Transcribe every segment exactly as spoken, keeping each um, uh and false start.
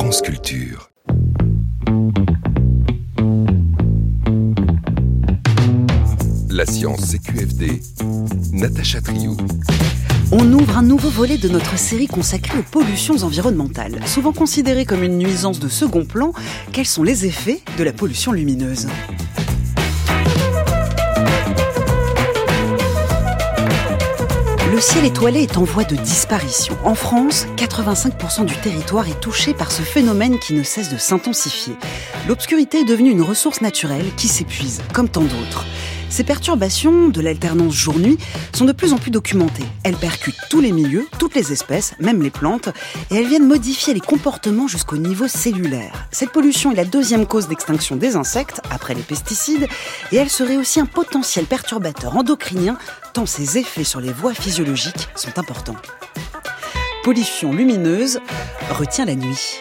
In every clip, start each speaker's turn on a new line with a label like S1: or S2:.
S1: France Culture. La science C Q F D, Natacha Triou.
S2: On ouvre un nouveau volet de notre série consacrée aux pollutions environnementales. Souvent considérées comme une nuisance de second plan, quels sont les effets de la pollution lumineuse ? Le ciel étoilé est en voie de disparition. En France, quatre-vingt-cinq pour cent du territoire est touché par ce phénomène qui ne cesse de s'intensifier. L'obscurité est devenue une ressource naturelle qui s'épuise, comme tant d'autres. Ces perturbations de l'alternance jour-nuit sont de plus en plus documentées. Elles percutent tous les milieux, toutes les espèces, même les plantes, et elles viennent modifier les comportements jusqu'au niveau cellulaire. Cette pollution est la deuxième cause d'extinction des insectes, après les pesticides, et elle serait aussi un potentiel perturbateur endocrinien, tant ses effets sur les voies physiologiques sont importants. Pollution lumineuse retient la nuit.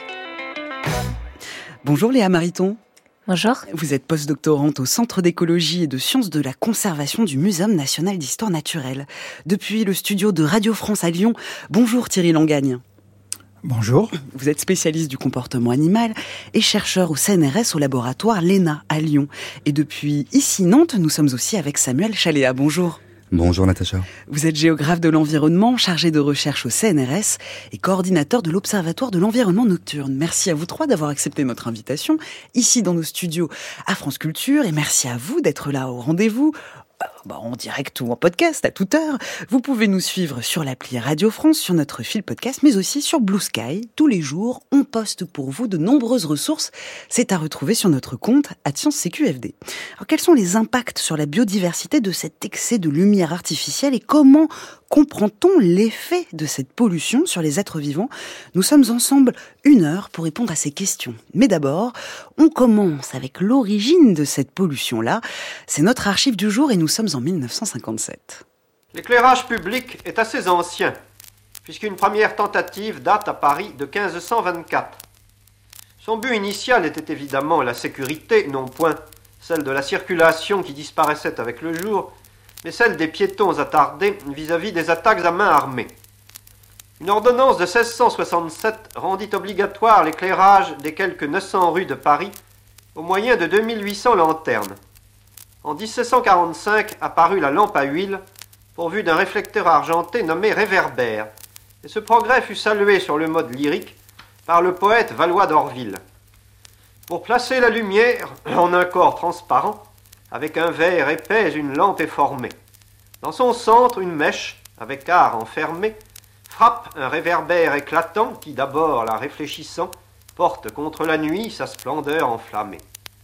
S2: Bonjour Léa Mariton.
S3: Bonjour.
S2: Vous êtes postdoctorante au Centre d'écologie et de sciences de la conservation du Muséum national d'histoire naturelle. Depuis le studio de Radio France à Lyon, bonjour Thierry Langagne.
S4: Bonjour.
S2: Vous êtes spécialiste du comportement animal et chercheur au C N R S au laboratoire l'E N A à Lyon. Et depuis ici Nantes, nous sommes aussi avec Samuel Chaléa. Bonjour.
S5: Bonjour Natacha.
S2: Vous êtes géographe de l'environnement, chargé de recherche au C N R S et coordinateur de l'Observatoire de l'environnement nocturne. Merci à vous trois d'avoir accepté notre invitation ici dans nos studios à France Culture et merci à vous d'être là au rendez-vous. Bah, en direct ou en podcast à toute heure. Vous pouvez nous suivre sur l'appli Radio France, sur notre fil podcast, mais aussi sur Blue Sky. Tous les jours, on poste pour vous de nombreuses ressources. C'est à retrouver sur notre compte Science C Q F D. Alors, quels sont les impacts sur la biodiversité de cet excès de lumière artificielle et comment comprend-on l'effet de cette pollution sur les êtres vivants ? Nous sommes ensemble une heure pour répondre à ces questions. Mais d'abord, on commence avec l'origine de cette pollution-là. C'est notre archive du jour et nous sommes en mille neuf cent cinquante-sept.
S6: L'éclairage public est assez ancien, puisqu'une première tentative date à Paris de quinze cent vingt-quatre. Son but initial était évidemment la sécurité, non point celle de la circulation qui disparaissait avec le jour, mais celle des piétons attardés vis-à-vis des attaques à main armée. Une ordonnance de seize cent soixante-sept rendit obligatoire l'éclairage des quelques neuf cents rues de Paris au moyen de deux mille huit cents lanternes. En dix-sept cent quarante-cinq apparut la lampe à huile, pourvue d'un réflecteur argenté nommé réverbère, et ce progrès fut salué sur le mode lyrique par le poète Valois d'Orville. Pour placer la lumière en un corps transparent, avec un verre épais, une lampe est formée. Dans son centre, une mèche, avec art enfermée, frappe un réverbère éclatant qui, d'abord la réfléchissant, porte contre la nuit sa splendeur enflammée.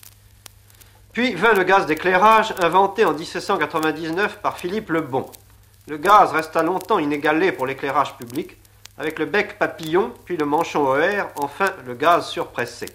S6: Puis vint le gaz d'éclairage, inventé en dix-sept cent quatre-vingt-dix-neuf par Philippe le Bon. Le gaz resta longtemps inégalé pour l'éclairage public, avec le bec papillon, puis le manchon O R, enfin le gaz surpressé.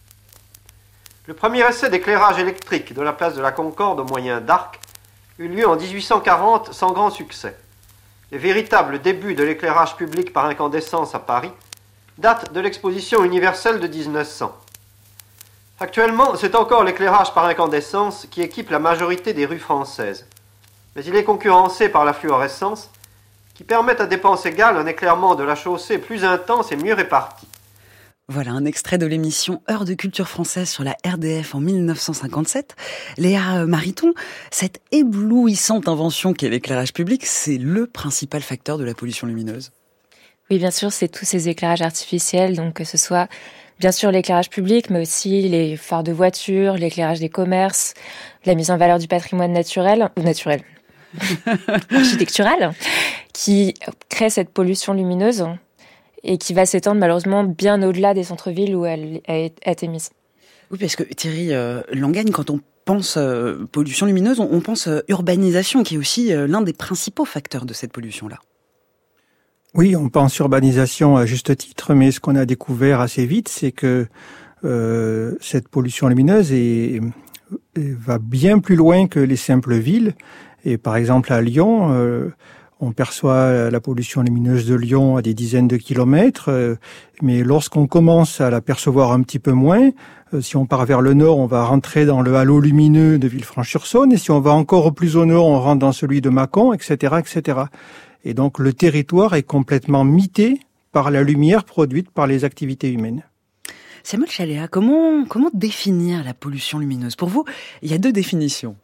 S6: Le premier essai d'éclairage électrique de la place de la Concorde au moyen d'arcs eut lieu en dix-huit cent quarante sans grand succès. Les véritables débuts de l'éclairage public par incandescence à Paris datent de l'exposition universelle de dix-neuf cents. Actuellement, c'est encore l'éclairage par incandescence qui équipe la majorité des rues françaises. Mais il est concurrencé par la fluorescence, qui permet à dépense égale un éclairement de la chaussée plus intense et mieux réparti.
S2: Voilà un extrait de l'émission Heure de culture française sur la R D F en mille neuf cent cinquante-sept. Léa Mariton, cette éblouissante invention qu'est l'éclairage public, c'est le principal facteur de la pollution lumineuse.
S3: Oui, bien sûr, c'est tous ces éclairages artificiels, donc que ce soit bien sûr l'éclairage public, mais aussi les phares de voitures, l'éclairage des commerces, la mise en valeur du patrimoine naturel, ou naturel, architectural, qui crée cette pollution lumineuse et qui va s'étendre malheureusement bien au-delà des centres-villes où elle est émise.
S2: Oui, parce que Thierry euh, Langagne, quand on pense euh, pollution lumineuse, on, on pense euh, urbanisation, qui est aussi euh, l'un des principaux facteurs de cette pollution-là.
S4: Oui, on pense urbanisation à juste titre, mais ce qu'on a découvert assez vite, c'est que euh, cette pollution lumineuse est, est, va bien plus loin que les simples villes. Et par exemple à Lyon, euh, on perçoit la pollution lumineuse de Lyon à des dizaines de kilomètres, euh, mais lorsqu'on commence à la percevoir un petit peu moins, euh, si on part vers le nord, on va rentrer dans le halo lumineux de Villefranche-sur-Saône, et si on va encore plus au nord, on rentre dans celui de Mâcon, et cetera, et cetera. Et donc le territoire est complètement mité par la lumière produite par les activités humaines.
S2: Samuel Chaléa, comment, comment définir la pollution lumineuse? Pour vous, il y a deux définitions.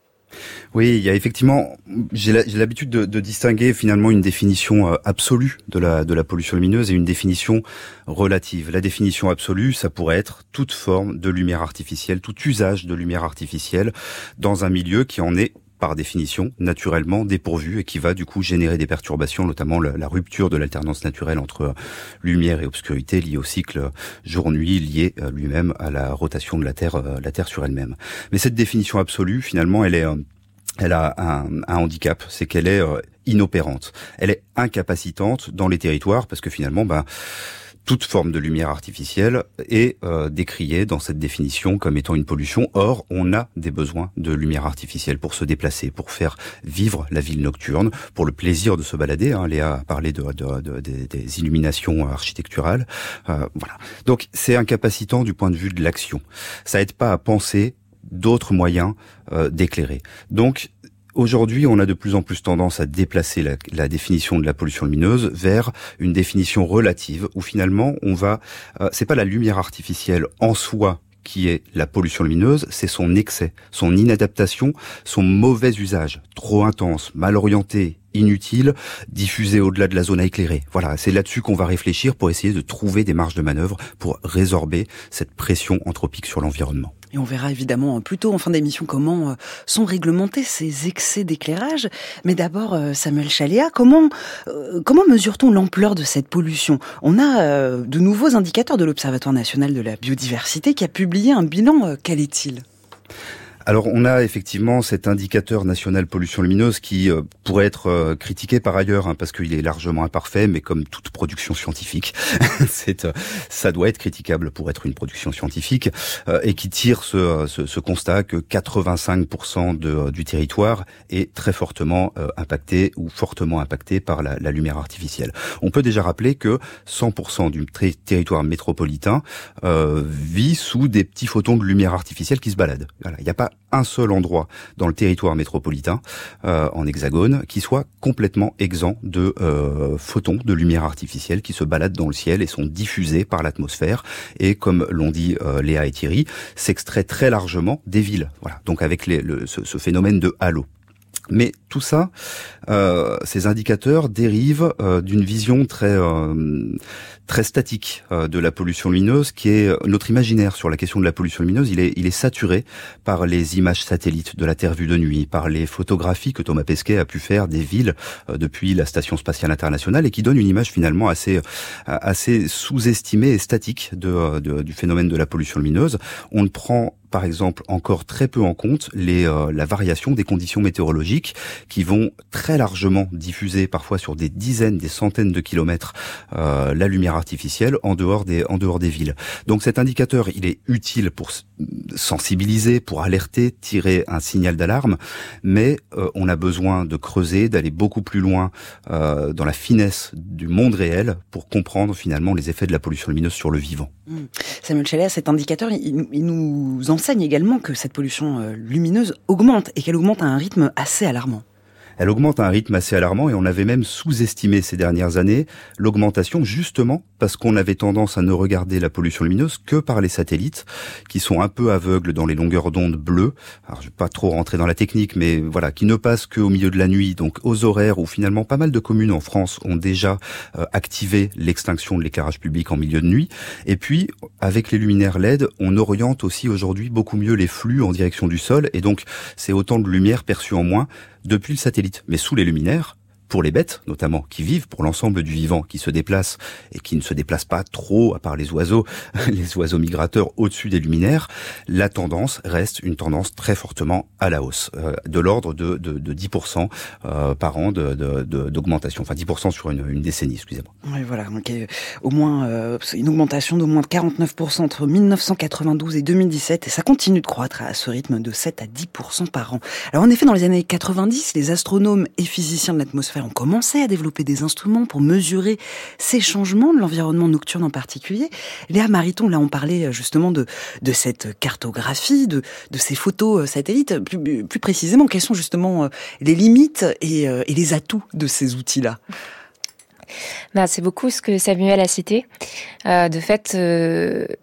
S5: Oui, il y a effectivement, j'ai l'habitude de, de distinguer finalement une définition absolue de la, de la pollution lumineuse et une définition relative. La définition absolue, ça pourrait être toute forme de lumière artificielle, tout usage de lumière artificielle dans un milieu qui en est par définition, naturellement dépourvu et qui va du coup générer des perturbations, notamment la, la rupture de l'alternance naturelle entre lumière et obscurité liée au cycle jour-nuit, lié lui-même à la rotation de la Terre, la Terre sur elle-même. Mais cette définition absolue, finalement, elle est, elle a un, un handicap, c'est qu'elle est inopérante. Elle est incapacitante dans les territoires parce que finalement, bah, toute forme de lumière artificielle est euh, décriée dans cette définition comme étant une pollution. Or, on a des besoins de lumière artificielle pour se déplacer, pour faire vivre la ville nocturne, pour le plaisir de se balader. Hein. Léa a parlé de, de, de, de, des illuminations architecturales. Euh, voilà. Donc, c'est incapacitant du point de vue de l'action. Ça aide pas à penser d'autres moyens euh, d'éclairer. Donc, aujourd'hui, on a de plus en plus tendance à déplacer la, la définition de la pollution lumineuse vers une définition relative où finalement on va, euh, c'est pas la lumière artificielle en soi qui est la pollution lumineuse, c'est son excès, son inadaptation, son mauvais usage, trop intense, mal orienté, inutile, diffusé au-delà de la zone à éclairer. Voilà, c'est là-dessus qu'on va réfléchir pour essayer de trouver des marges de manœuvre pour résorber cette pression anthropique sur l'environnement.
S2: Et on verra évidemment plus tôt en fin d'émission comment sont réglementés ces excès d'éclairage. Mais d'abord, Samuel Chaléa, comment, euh, comment mesure-t-on l'ampleur de cette pollution? On a euh, de nouveaux indicateurs de l'Observatoire national de la biodiversité qui a publié un bilan. Quel est-il ?
S5: Alors, on a effectivement cet indicateur national pollution lumineuse qui euh, pourrait être euh, critiqué par ailleurs, hein, parce qu'il est largement imparfait, mais comme toute production scientifique, c'est, euh, ça doit être critiquable pour être une production scientifique, euh, et qui tire ce, ce, ce constat que quatre-vingt-cinq pour cent de, du territoire est très fortement euh, impacté ou fortement impacté par la, la lumière artificielle. On peut déjà rappeler que cent pour cent du tri- territoire métropolitain euh, vit sous des petits photons de lumière artificielle qui se baladent. Voilà, il n'y a pas un seul endroit dans le territoire métropolitain, euh, en hexagone, qui soit complètement exempt de euh, photons de lumière artificielle qui se baladent dans le ciel et sont diffusés par l'atmosphère et, comme l'ont dit euh, Léa et Thierry, s'extraient très largement des villes. Voilà, donc avec les, le, ce, ce phénomène de halo. Mais tout ça, euh, ces indicateurs dérivent euh, d'une vision très euh, très statique euh, de la pollution lumineuse, qui est notre imaginaire sur la question de la pollution lumineuse. Il est il est saturé par les images satellites de la Terre vue de nuit, par les photographies que Thomas Pesquet a pu faire des villes euh, depuis la Station spatiale internationale et qui donnent une image finalement assez assez sous-estimée et statique de, de du phénomène de la pollution lumineuse. On ne prend par exemple encore très peu en compte les, euh, la variation des conditions météorologiques qui vont très largement diffuser parfois sur des dizaines, des centaines de kilomètres euh, la lumière artificielle en dehors des en dehors des villes. Donc cet indicateur, il est utile pour sensibiliser, pour alerter, tirer un signal d'alarme, mais euh, on a besoin de creuser, d'aller beaucoup plus loin euh, dans la finesse du monde réel pour comprendre finalement les effets de la pollution lumineuse sur le vivant.
S2: Mmh. Samuel Chaléa, cet indicateur, il, il nous enseigne également que cette pollution euh, lumineuse augmente et qu'elle augmente à un rythme assez alarmant.
S5: Elle augmente à un rythme assez alarmant et on avait même sous-estimé ces dernières années l'augmentation justement parce qu'on avait tendance à ne regarder la pollution lumineuse que par les satellites qui sont un peu aveugles dans les longueurs d'onde bleues. Alors je vais pas trop rentrer dans la technique, mais voilà, qui ne passent qu'au milieu de la nuit, donc aux horaires où finalement pas mal de communes en France ont déjà euh, activé l'extinction de l'éclairage public en milieu de nuit. Et puis avec les luminaires L E D, on oriente aussi aujourd'hui beaucoup mieux les flux en direction du sol et donc c'est autant de lumière perçue en moins depuis le satellite, mais sous les luminaires, pour les bêtes notamment, qui vivent, pour l'ensemble du vivant qui se déplace et qui ne se déplace pas trop, à part les oiseaux, les oiseaux migrateurs au-dessus des luminaires, la tendance reste une tendance très fortement à la hausse, euh, de l'ordre de, de, de dix pour cent euh, par an de, de, de, d'augmentation, enfin dix pour cent sur une, une décennie, excusez-moi.
S2: Oui, voilà, donc euh, au moins euh, une augmentation d'au moins de quarante-neuf pour cent entre mille neuf cent quatre-vingt-douze et deux mille dix-sept, et ça continue de croître à ce rythme de sept à dix pour cent par an. Alors en effet, dans les années quatre-vingt-dix, les astronomes et physiciens de l'atmosphère ont commencé à développer des instruments pour mesurer ces changements de l'environnement nocturne en particulier. Léa Mariton, là on parlait justement de, de cette cartographie, de, de ces photos satellites. Plus, plus précisément, quelles sont justement les limites et, et les atouts de ces outils-là ?
S3: Ben, c'est beaucoup ce que Samuel a cité. Euh, de fait, euh,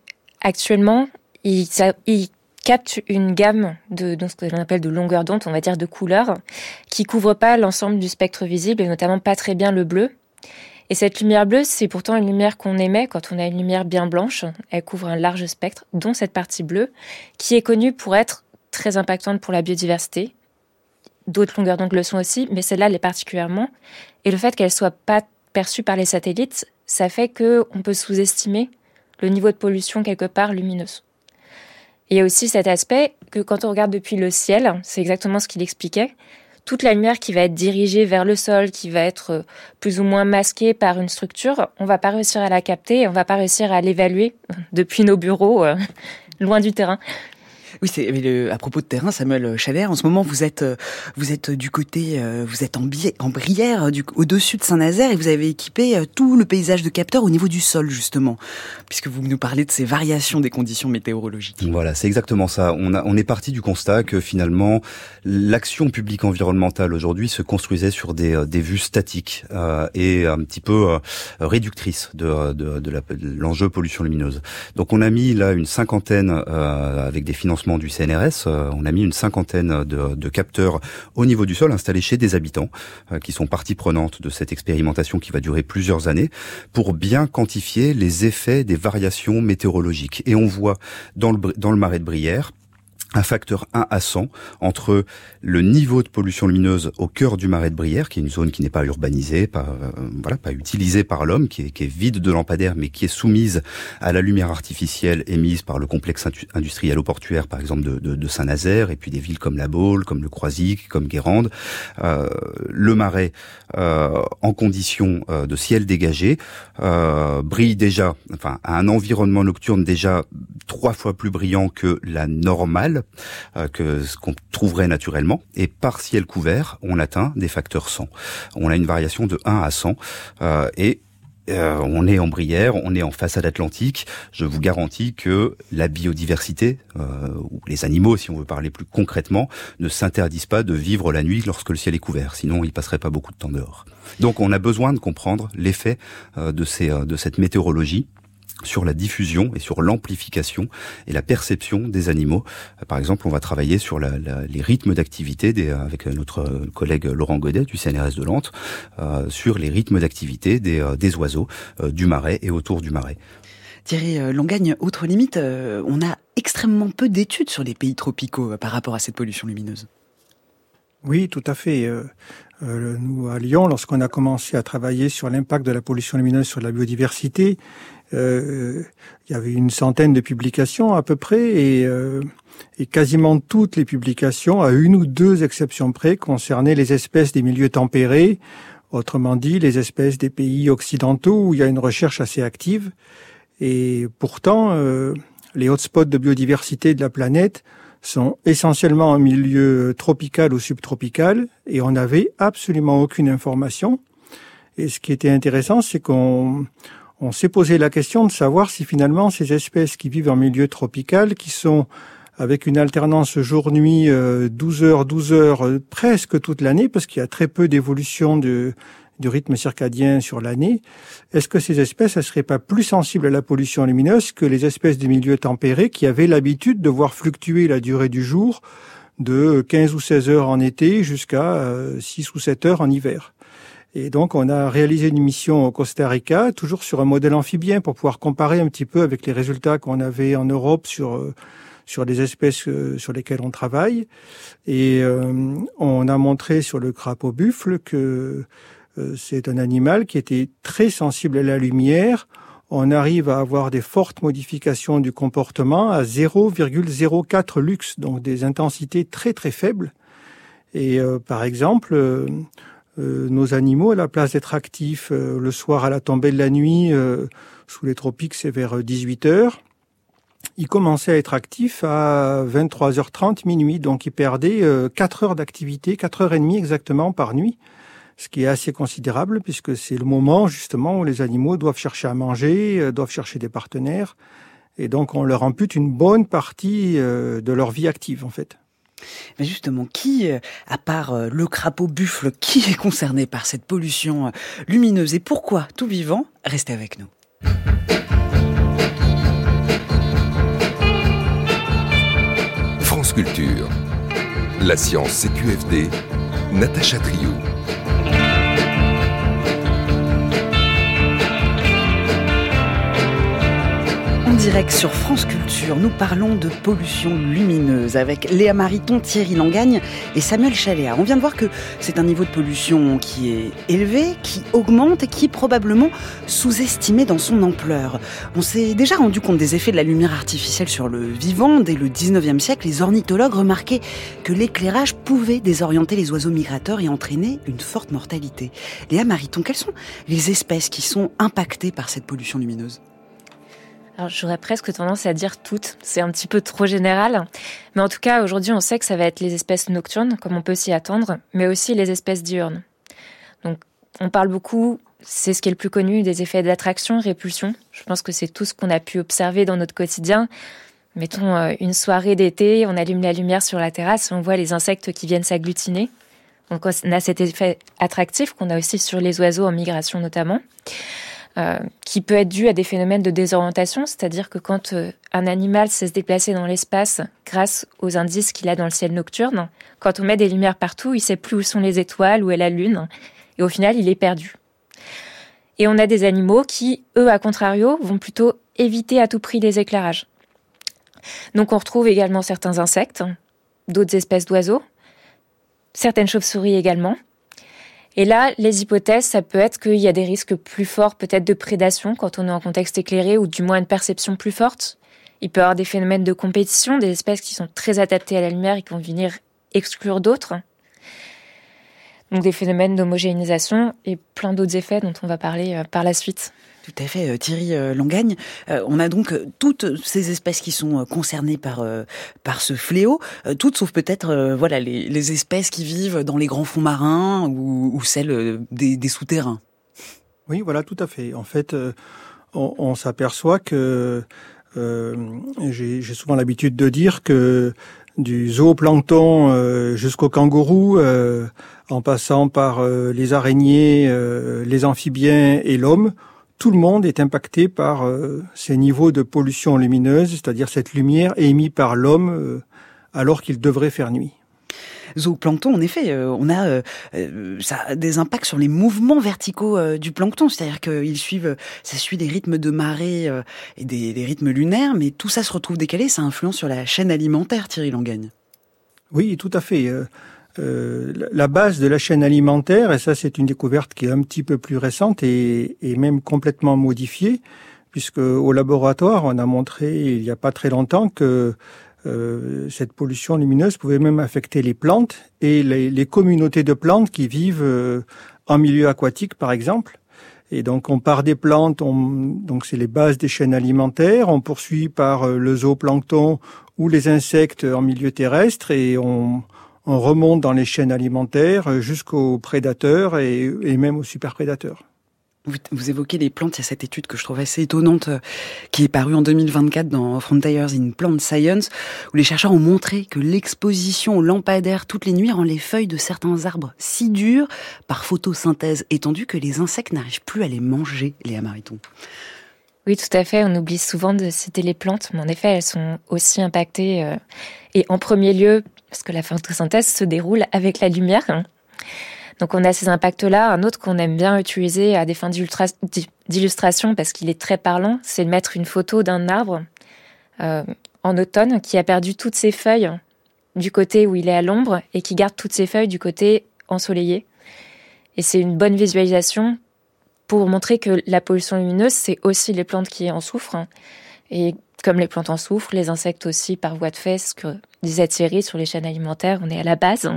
S3: Actuellement, il, ça, il capte une gamme de, de ce que l'on appelle de longueur d'onde, on va dire de couleurs, qui couvre pas l'ensemble du spectre visible et notamment pas très bien le bleu. Et cette lumière bleue, c'est pourtant une lumière qu'on émet quand on a une lumière bien blanche. Elle couvre un large spectre, dont cette partie bleue, qui est connue pour être très impactante pour la biodiversité. D'autres longueurs d'onde le sont aussi, mais celle-là l'est particulièrement. Et le fait qu'elle soit pas perçue par les satellites, ça fait qu'on peut sous-estimer le niveau de pollution quelque part lumineuse. Et il y a aussi cet aspect que quand on regarde depuis le ciel, c'est exactement ce qu'il expliquait, toute la lumière qui va être dirigée vers le sol, qui va être plus ou moins masquée par une structure, on va pas réussir à la capter, on va pas réussir à l'évaluer depuis nos bureaux, euh, loin du terrain.
S2: Oui, c'est le, à propos de terrain, Samuel Chalère, en ce moment vous êtes vous êtes du côté, vous êtes en, biais, en Brière, du, au-dessus de Saint-Nazaire, et vous avez équipé tout le paysage de capteurs au niveau du sol justement, puisque vous nous parlez de ces variations des conditions météorologiques.
S5: Voilà, c'est exactement ça. On a on est parti du constat que finalement l'action publique environnementale aujourd'hui se construisait sur des des vues statiques euh, et un petit peu euh, réductrices de de, de, la, de l'enjeu pollution lumineuse. Donc on a mis là une cinquantaine euh, avec des financements du C N R S, euh, on a mis une cinquantaine de, de capteurs au niveau du sol installés chez des habitants euh, qui sont partie prenante de cette expérimentation qui va durer plusieurs années pour bien quantifier les effets des variations météorologiques. Et on voit dans le, dans le marais de Brière un facteur un à cent entre le niveau de pollution lumineuse au cœur du marais de Brière, qui est une zone qui n'est pas urbanisée, pas euh, voilà, pas utilisée par l'homme, qui est, qui est vide de lampadaires, mais qui est soumise à la lumière artificielle émise par le complexe industriel portuaire, par exemple de, de, de Saint-Nazaire, et puis des villes comme La Baule, comme le Croisic, comme Guérande. Euh, le marais, euh, en conditions euh, de ciel dégagé, euh, brille déjà, enfin, à un environnement nocturne déjà trois fois plus brillant que la normale, euh, que ce qu'on trouverait naturellement. Et par ciel couvert, on atteint des facteurs cent. On a une variation de un à cent. Euh, et Euh, on est en Brière, on est en façade atlantique. Je vous garantis que la biodiversité, euh, ou les animaux, si on veut parler plus concrètement, ne s'interdisent pas de vivre la nuit lorsque le ciel est couvert. Sinon, ils passeraient pas beaucoup de temps dehors. Donc, on a besoin de comprendre l'effet euh, de ces, euh, de cette météorologie sur la diffusion et sur l'amplification et la perception des animaux. Par exemple, on va travailler sur la, la, les rythmes d'activité des, avec notre collègue Laurent Godet du C N R S de Nantes, euh, sur les rythmes d'activité des, des oiseaux euh, du Marais et autour du Marais.
S2: Thierry Langagne, autre limite, euh, on a extrêmement peu d'études sur les pays tropicaux euh, par rapport à cette pollution lumineuse.
S4: Oui, tout à fait. Euh, euh, nous, à Lyon, lorsqu'on a commencé à travailler sur l'impact de la pollution lumineuse sur la biodiversité, euh, il y avait une centaine de publications à peu près, et, euh, et quasiment toutes les publications, à une ou deux exceptions près, concernaient les espèces des milieux tempérés, autrement dit les espèces des pays occidentaux où il y a une recherche assez active. Et pourtant, euh, les hotspots de biodiversité de la planète sont essentiellement en milieu tropical ou subtropical, et on n'avait absolument aucune information. Et ce qui était intéressant, c'est qu'on on s'est posé la question de savoir si finalement ces espèces qui vivent en milieu tropical, qui sont avec une alternance jour-nuit, euh, douze heures, douze heures, euh, presque toute l'année, parce qu'il y a très peu d'évolution de, du rythme circadien sur l'année, est-ce que ces espèces ne seraient pas plus sensibles à la pollution lumineuse que les espèces des milieux tempérés qui avaient l'habitude de voir fluctuer la durée du jour de quinze ou seize heures en été jusqu'à euh, six ou sept heures en hiver? Et donc, on a réalisé une mission au Costa Rica, toujours sur un modèle amphibien, pour pouvoir comparer un petit peu avec les résultats qu'on avait en Europe sur euh, sur les espèces euh, sur lesquelles on travaille. Et euh, on a montré sur le crapaud buffle que euh, c'est un animal qui était très sensible à la lumière. On arrive à avoir des fortes modifications du comportement à zéro virgule zéro quatre lux, donc des intensités très très faibles. Et euh, par exemple, euh, Euh, nos animaux, à la place d'être actifs euh, le soir à la tombée de la nuit, euh, sous les tropiques, c'est vers dix-huit heures, ils commençaient à être actifs à vingt-trois heures trente, minuit. Donc, ils perdaient euh, quatre heures d'activité, quatre heures et demie exactement par nuit, ce qui est assez considérable puisque c'est le moment, justement, où les animaux doivent chercher à manger, euh, doivent chercher des partenaires. Et donc, on leur ampute une bonne partie euh, de leur vie active, en fait.
S2: Mais justement, qui, à part le crapaud buffle, qui est concerné par cette pollution lumineuse et pourquoi tout vivant? Restez avec nous.
S1: Culture. La science C Q F D, Natacha Triou.
S2: En direct sur France Culture, nous parlons de pollution lumineuse avec Léa Mariton, Thierry Langagne et Samuel Chaléa. On vient de voir que c'est un niveau de pollution qui est élevé, qui augmente et qui est probablement sous-estimé dans son ampleur. On s'est déjà rendu compte des effets de la lumière artificielle sur le vivant. Dès le dix-neuvième siècle, les ornithologues remarquaient que l'éclairage pouvait désorienter les oiseaux migrateurs et entraîner une forte mortalité. Léa Mariton, quelles sont les espèces qui sont impactées par cette pollution lumineuse ?
S3: Alors, j'aurais presque tendance à dire toutes. C'est un petit peu trop général. Mais en tout cas, aujourd'hui, on sait que ça va être les espèces nocturnes, comme on peut s'y attendre, mais aussi les espèces diurnes. Donc, on parle beaucoup, c'est ce qui est le plus connu, des effets d'attraction, répulsion. Je pense que c'est tout ce qu'on a pu observer dans notre quotidien. Mettons une soirée d'été, on allume la lumière sur la terrasse, on voit les insectes qui viennent s'agglutiner. Donc, on a cet effet attractif qu'on a aussi sur les oiseaux en migration notamment. Euh, qui peut être dû à des phénomènes de désorientation, c'est-à-dire que quand euh, un animal sait se déplacer dans l'espace grâce aux indices qu'il a dans le ciel nocturne, quand on met des lumières partout, il ne sait plus où sont les étoiles, où est la lune, et au final, il est perdu. Et on a des animaux qui, eux, à contrario, vont plutôt éviter à tout prix les éclairages. Donc on retrouve également certains insectes, d'autres espèces d'oiseaux, certaines chauves-souris également. Et là, les hypothèses, ça peut être qu'il y a des risques plus forts, peut-être de prédation quand on est en contexte éclairé, ou du moins une perception plus forte. Il peut y avoir des phénomènes de compétition, des espèces qui sont très adaptées à la lumière et qui vont venir exclure d'autres. Donc des phénomènes d'homogénéisation et plein d'autres effets dont on va parler par la suite.
S2: Tout à fait, Thierry Langagne. Euh, on a donc toutes ces espèces qui sont concernées par euh, par ce fléau, euh, toutes sauf peut-être euh, voilà les, les espèces qui vivent dans les grands fonds marins ou, ou celles des, des souterrains.
S4: Oui, voilà, tout à fait. En fait, euh, on, on s'aperçoit que euh, j'ai, j'ai souvent l'habitude de dire que du zooplancton euh, jusqu'au kangourou, euh, en passant par euh, les araignées, euh, les amphibiens et l'homme, tout le monde est impacté par euh, ces niveaux de pollution lumineuse, c'est-à-dire cette lumière émise par l'homme euh, alors qu'il devrait faire nuit.
S2: Zooplancton, en effet, euh, on a euh, ça a des impacts sur les mouvements verticaux euh, du plancton, c'est-à-dire qu'ils suivent, ça suit des rythmes de marée euh, et des, des rythmes lunaires, mais tout ça se retrouve décalé, ça influence sur la chaîne alimentaire, Thierry Langagne.
S4: Oui, tout à fait. Euh, euh, la base de la chaîne alimentaire, et ça c'est une découverte qui est un petit peu plus récente et, et même complètement modifiée, puisque au laboratoire on a montré il n'y a pas très longtemps que Euh, cette pollution lumineuse pouvait même affecter les plantes et les, les communautés de plantes qui vivent euh, en milieu aquatique, par exemple. Et donc, on part des plantes, on, donc c'est les bases des chaînes alimentaires, on poursuit par euh, le zooplancton ou les insectes en milieu terrestre et on, on remonte dans les chaînes alimentaires jusqu'aux prédateurs et, et même aux superprédateurs.
S2: Vous, vous évoquez les plantes, il y a cette étude que je trouve assez étonnante euh, qui est parue en deux mille vingt-quatre dans Frontiers in Plant Science, où les chercheurs ont montré que l'exposition aux lampadaires toutes les nuits rend les feuilles de certains arbres si dures par photosynthèse étendue que les insectes n'arrivent plus à les manger, Léa Mariton.
S3: Oui, tout à fait. On oublie souvent de citer les plantes, mais en effet, elles sont aussi impactées. Euh, et en premier lieu, parce que la photosynthèse se déroule avec la lumière. Hein. Donc on a ces impacts-là. Un autre qu'on aime bien utiliser à des fins d'illustration, parce qu'il est très parlant, c'est de mettre une photo d'un arbre euh, en automne qui a perdu toutes ses feuilles du côté où il est à l'ombre et qui garde toutes ses feuilles du côté ensoleillé. Et c'est une bonne visualisation pour montrer que la pollution lumineuse, c'est aussi les plantes qui en souffrent. Et comme les plantes en souffrent, les insectes aussi par voie de fait, ce que disait Thierry sur les chaînes alimentaires, on est à la base.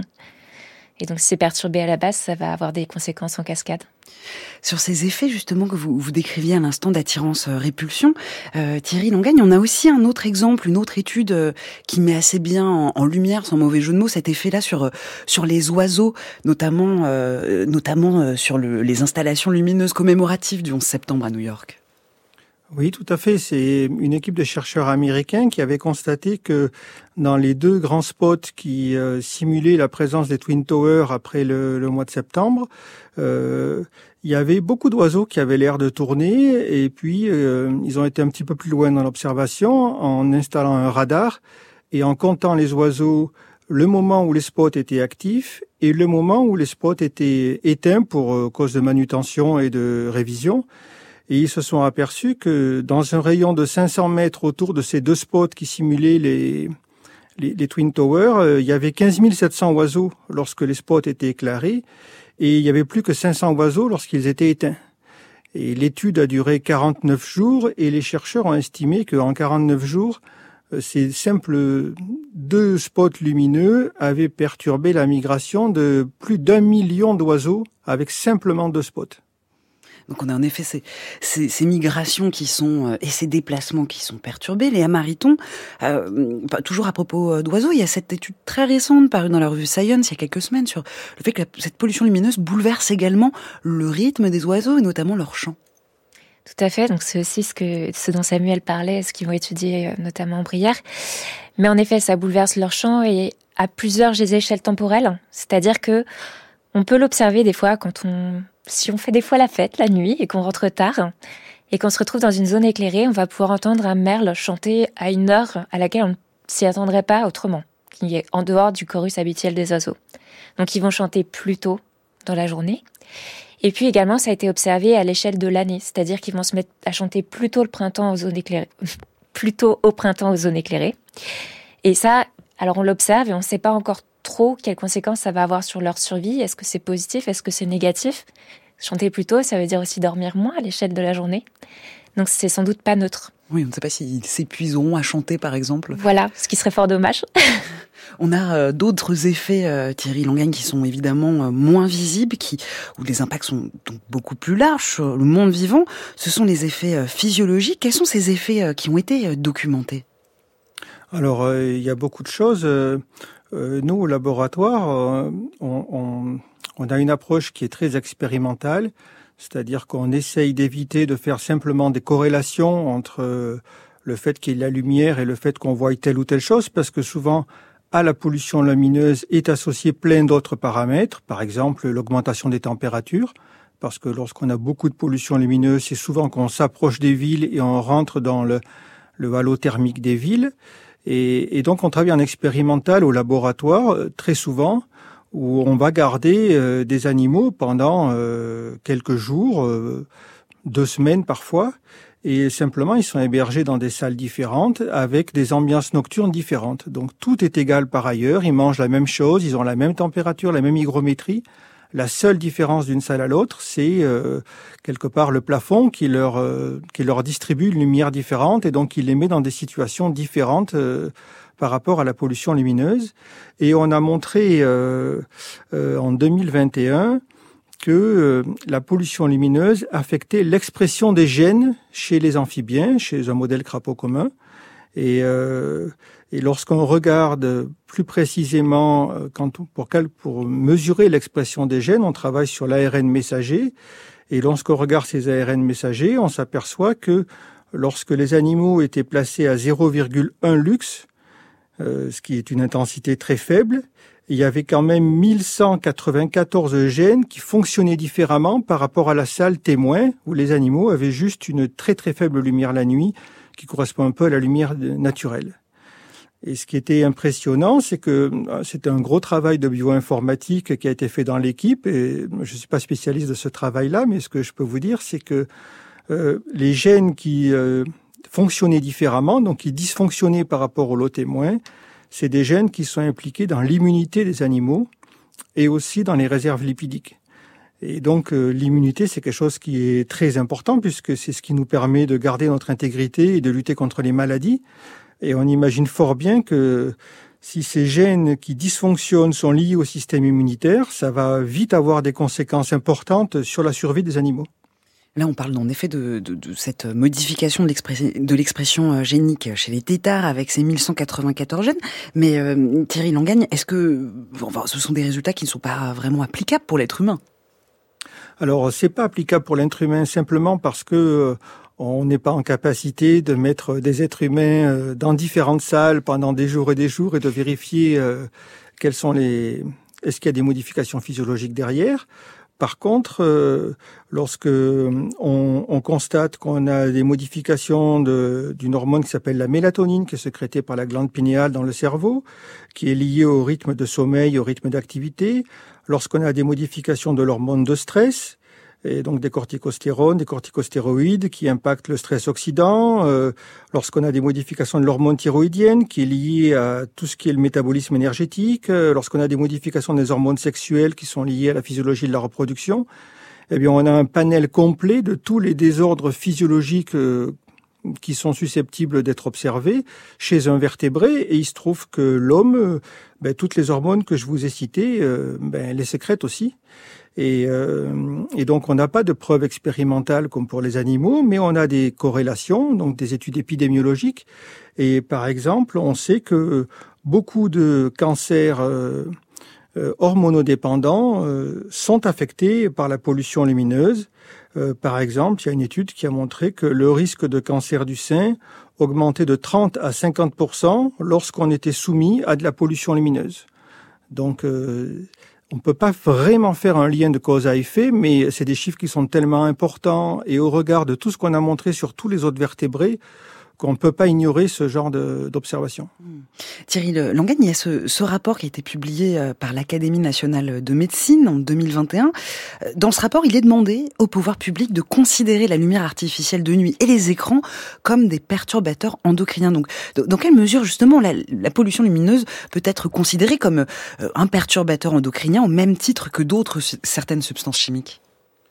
S3: Et donc, si c'est perturbé à la base, ça va avoir des conséquences en cascade.
S2: Sur ces effets, justement, que vous, vous décriviez à l'instant d'attirance-répulsion, euh, Thierry Langagne, on a aussi un autre exemple, une autre étude euh, qui met assez bien en, en lumière, sans mauvais jeu de mots, cet effet-là sur euh, sur les oiseaux, notamment euh, notamment euh, sur le, les installations lumineuses commémoratives du onze septembre à New York.
S4: Oui, tout à fait. C'est une équipe de chercheurs américains qui avait constaté que dans les deux grands spots qui euh, simulaient la présence des Twin Towers après le, le mois de septembre, euh, il y avait beaucoup d'oiseaux qui avaient l'air de tourner et puis euh, ils ont été un petit peu plus loin dans l'observation en installant un radar et en comptant les oiseaux, le moment où les spots étaient actifs et le moment où les spots étaient éteints pour euh, cause de manutention et de révision. Et ils se sont aperçus que dans un rayon de cinq cents mètres autour de ces deux spots qui simulaient les, les, les Twin Towers, euh, il y avait quinze mille sept cents oiseaux lorsque les spots étaient éclairés et il y avait plus que cinq cents oiseaux lorsqu'ils étaient éteints. Et l'étude a duré quarante-neuf jours et les chercheurs ont estimé qu'en quarante-neuf jours, ces simples deux spots lumineux avaient perturbé la migration de plus d'un million d'oiseaux avec simplement deux spots.
S2: Donc on a en effet ces, ces, ces migrations qui sont et ces déplacements qui sont perturbés. Léa Mariton, euh, toujours à propos d'oiseaux, il y a cette étude très récente parue dans la revue Science il y a quelques semaines sur le fait que la, cette pollution lumineuse bouleverse également le rythme des oiseaux et notamment leur chant.
S3: Tout à fait, donc c'est aussi ce, que, ce dont Samuel parlait, ce qu'ils vont étudier notamment en Brière. Mais en effet, ça bouleverse leur champ et à plusieurs échelles temporelles. C'est-à-dire que on peut l'observer des fois quand on, si on fait des fois la fête la nuit et qu'on rentre tard et qu'on se retrouve dans une zone éclairée, on va pouvoir entendre un merle chanter à une heure à laquelle on ne s'y attendrait pas autrement, qui est en dehors du chorus habituel des oiseaux. Donc ils vont chanter plus tôt dans la journée. Et puis également, ça a été observé à l'échelle de l'année, c'est-à-dire qu'ils vont se mettre à chanter plus tôt le printemps aux zones éclairées, plus tôt au printemps aux zones éclairées. Et ça, alors on l'observe et on ne sait pas encore trop quelles conséquences ça va avoir sur leur survie. Est-ce que c'est positif? Est-ce que c'est négatif? Chanter plus tôt, ça veut dire aussi dormir moins à l'échelle de la journée. Donc c'est sans doute pas neutre.
S2: Oui, on ne sait pas s'ils s'épuiseront à chanter, par exemple.
S3: Voilà, ce qui serait fort dommage.
S2: On a euh, d'autres effets, euh, Thierry Langagne, qui sont évidemment euh, moins visibles, qui, où les impacts sont donc beaucoup plus larges sur le monde vivant. Ce sont les effets euh, physiologiques. Quels sont ces effets euh, qui ont été euh, documentés?
S4: Alors, euh, il y a beaucoup de choses. Euh, euh, nous, au laboratoire, euh, on, on, on a une approche qui est très expérimentale, c'est-à-dire qu'on essaye d'éviter de faire simplement des corrélations entre euh, le fait qu'il y ait de la lumière et le fait qu'on voie telle ou telle chose, parce que souvent, à la pollution lumineuse est associé plein d'autres paramètres, par exemple l'augmentation des températures, parce que lorsqu'on a beaucoup de pollution lumineuse, c'est souvent qu'on s'approche des villes et on rentre dans le, le halo thermique des villes. Et, et donc on travaille en expérimental au laboratoire, très souvent, où on va garder euh, des animaux pendant euh, quelques jours, euh, deux semaines parfois, et simplement ils sont hébergés dans des salles différentes avec des ambiances nocturnes différentes. Donc tout est égal par ailleurs, ils mangent la même chose, ils ont la même température, la même hygrométrie. La seule différence d'une salle à l'autre, c'est euh, quelque part le plafond qui leur euh, qui leur distribue une lumière différente et donc qui les met dans des situations différentes euh, par rapport à la pollution lumineuse. Et on a montré euh, euh, en deux mille vingt et un que euh, la pollution lumineuse affectait l'expression des gènes chez les amphibiens, chez un modèle crapaud commun. Et, euh, et lorsqu'on regarde plus précisément, quand, pour, pour mesurer l'expression des gènes, on travaille sur l'A R N messager. Et lorsqu'on regarde ces A R N messagers, on s'aperçoit que lorsque les animaux étaient placés à zéro virgule un lux, euh, ce qui est une intensité très faible, il y avait quand même mille cent quatre-vingt-quatorze gènes qui fonctionnaient différemment par rapport à la salle témoin, où les animaux avaient juste une très très faible lumière la nuit, qui correspond un peu à la lumière naturelle. Et ce qui était impressionnant, c'est que c'était un gros travail de bioinformatique qui a été fait dans l'équipe, et je ne suis pas spécialiste de ce travail-là, mais ce que je peux vous dire, c'est que euh, les gènes qui euh, fonctionnaient différemment, donc qui dysfonctionnaient par rapport au lot témoin, c'est des gènes qui sont impliqués dans l'immunité des animaux et aussi dans les réserves lipidiques. Et donc euh, l'immunité, c'est quelque chose qui est très important puisque c'est ce qui nous permet de garder notre intégrité et de lutter contre les maladies. Et on imagine fort bien que si ces gènes qui dysfonctionnent sont liés au système immunitaire, ça va vite avoir des conséquences importantes sur la survie des animaux.
S2: Là, on parle en effet de, de, de cette modification de l'expression, de l'expression génique chez les têtards avec ces mille cent quatre-vingt-quatorze gènes. Mais euh, Thierry Langagne, est-ce que enfin, ce sont des résultats qui ne sont pas vraiment applicables pour l'être humain ?
S4: Alors, c'est pas applicable pour l'être humain simplement parce que euh, on n'est pas en capacité de mettre des êtres humains euh, dans différentes salles pendant des jours et des jours et de vérifier euh, quelles sont les, est-ce qu'il y a des modifications physiologiques derrière. par contre, euh, lorsque on, on constate qu'on a des modifications de, d'une hormone qui s'appelle la mélatonine, qui est sécrétée par la glande pinéale dans le cerveau, qui est liée au rythme de sommeil, au rythme d'activité, lorsqu'on a des modifications de l'hormone de stress, et donc des corticostérones, des corticostéroïdes qui impactent le stress oxydant, euh, lorsqu'on a des modifications de l'hormone thyroïdienne qui est liée à tout ce qui est le métabolisme énergétique, euh, lorsqu'on a des modifications des hormones sexuelles qui sont liées à la physiologie de la reproduction, eh bien on a un panel complet de tous les désordres physiologiques euh, qui sont susceptibles d'être observés chez un vertébré, et il se trouve que l'homme, euh, ben, toutes les hormones que je vous ai citées, euh, ben, les sécrète aussi. Et, euh, et donc, on n'a pas de preuves expérimentales comme pour les animaux, mais on a des corrélations, donc des études épidémiologiques. Et par exemple, on sait que beaucoup de cancers euh, euh, hormonodépendants euh, sont affectés par la pollution lumineuse. Euh, par exemple, il y a une étude qui a montré que le risque de cancer du sein augmentait de trente à cinquante pour cent lorsqu'on était soumis à de la pollution lumineuse. Donc, euh, on ne peut pas vraiment faire un lien de cause à effet, mais c'est des chiffres qui sont tellement importants et au regard de tout ce qu'on a montré sur tous les autres vertébrés qu'on ne peut pas ignorer ce genre de, d'observation.
S2: Thierry Langen, il y a ce, ce rapport qui a été publié par l'Académie nationale de médecine en deux mille vingt et un. Dans ce rapport, il est demandé au pouvoir public de considérer la lumière artificielle de nuit et les écrans comme des perturbateurs endocriniens. Donc, dans quelle mesure, justement, la, la pollution lumineuse peut être considérée comme un perturbateur endocrinien au même titre que d'autres, certaines substances chimiques ?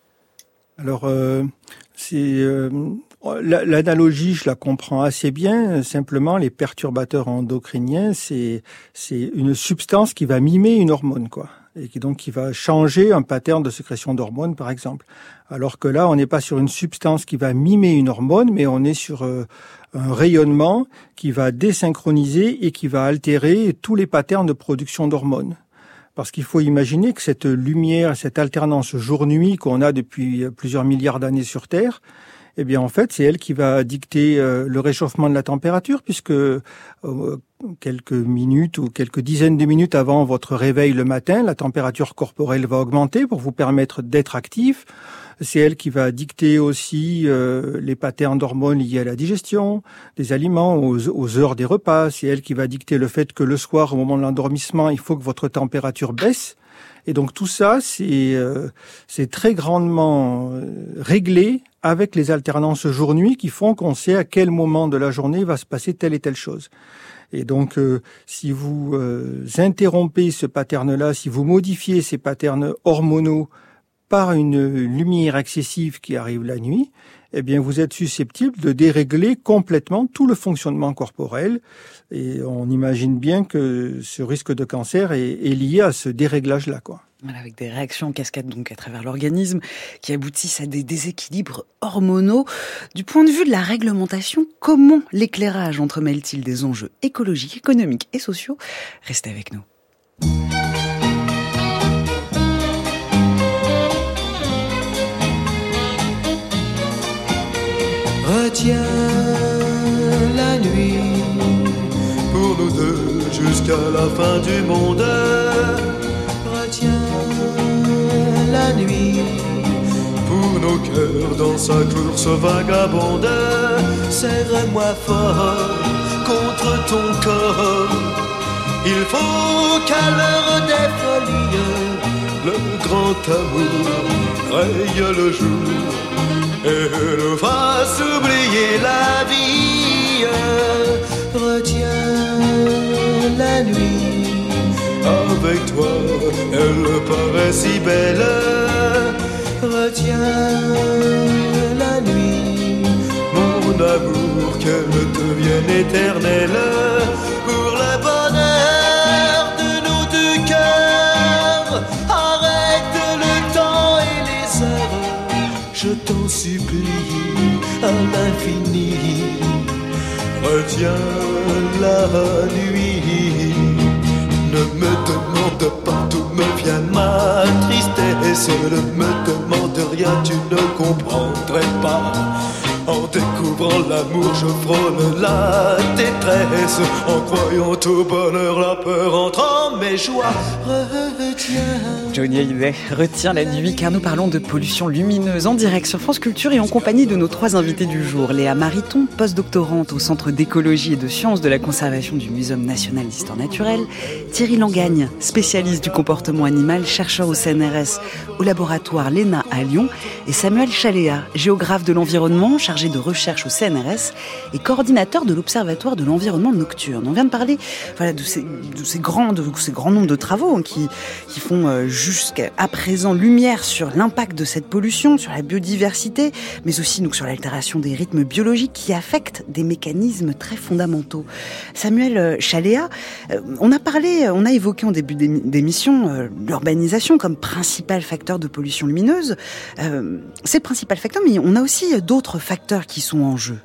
S4: Alors, euh, c'est... Euh, L'analogie, je la comprends assez bien. Simplement, les perturbateurs endocriniens, c'est c'est une substance qui va mimer une hormone, quoi, et qui donc qui va changer un pattern de sécrétion d'hormones, par exemple. Alors que là, on n'est pas sur une substance qui va mimer une hormone, mais on est sur euh, un rayonnement qui va désynchroniser et qui va altérer tous les patterns de production d'hormones. Parce qu'il faut imaginer que cette lumière, cette alternance jour-nuit qu'on a depuis plusieurs milliards d'années sur Terre, eh bien, en fait, c'est elle qui va dicter euh, le réchauffement de la température, puisque euh, quelques minutes ou quelques dizaines de minutes avant votre réveil le matin, la température corporelle va augmenter pour vous permettre d'être actif. C'est elle qui va dicter aussi euh, les patterns d'hormones liés à la digestion des aliments, aux, aux heures des repas. C'est elle qui va dicter le fait que le soir, au moment de l'endormissement, il faut que votre température baisse. Et donc tout ça, c'est euh, c'est très grandement euh, réglé avec les alternances jour-nuit qui font qu'on sait à quel moment de la journée va se passer telle et telle chose. Et donc, euh, si vous euh, interrompez ce pattern-là, si vous modifiez ces patterns hormonaux par une lumière excessive qui arrive la nuit, eh bien, vous êtes susceptible de dérégler complètement tout le fonctionnement corporel. Et on imagine bien que ce risque de cancer est, est lié à ce déréglage-là, quoi.
S2: Voilà, avec des réactions en cascade donc à travers l'organisme qui aboutissent à des déséquilibres hormonaux. Du point de vue de la réglementation, comment l'éclairage entremêle-t-il des enjeux écologiques, économiques et sociaux ? Restez avec nous.
S7: Retiens la nuit pour nous deux jusqu'à la fin du monde. Retiens la nuit pour nos cœurs dans sa course vagabonde. Serre-moi fort contre ton corps. Il faut qu'à l'heure des folies le grand amour raye le jour et nous fasse oublier la vie. Retiens la nuit, avec toi elle paraît si belle. Retiens la nuit, mon amour, qu'elle devienne éternelle. Pour le bonheur de nos deux cœurs, arrête le temps et les heures, je t'en supplie à l'infini. Retiens la nuit, ne me demande pas d'où me vient ma tristesse, ne me demande rien, tu ne comprendrais pas. En découvrant l'amour, je frôle la détresse. En croyant au bonheur, la peur entre en mes joies. Retiens.
S2: Johnny Hallyday, retiens la nuit, car nous parlons de pollution lumineuse en direct sur France Culture et en compagnie de nos trois invités du jour. Léa Mariton, postdoctorante au Centre d'écologie et de sciences de la conservation du Muséum national d'histoire naturelle. Thierry Langagne, spécialiste du comportement animal, chercheur au C N R S au laboratoire l'E N A à Lyon. Et Samuel Chaléa, géographe de l'environnement, chargé de recherche au C N R S et coordinateur de l'Observatoire de l'environnement nocturne. On vient de parler voilà, de, ces, de, ces grands, de ces grands nombres de travaux hein, qui, qui font euh, jusqu'à présent lumière sur l'impact de cette pollution, sur la biodiversité, mais aussi donc, sur l'altération des rythmes biologiques qui affectent des mécanismes très fondamentaux. Samuel Chaléa, euh, on a parlé, on a évoqué en début d'émission euh, l'urbanisation comme principal facteur de pollution lumineuse. Euh, c'est le principal facteur, mais on a aussi d'autres facteurs qui sont en jeu.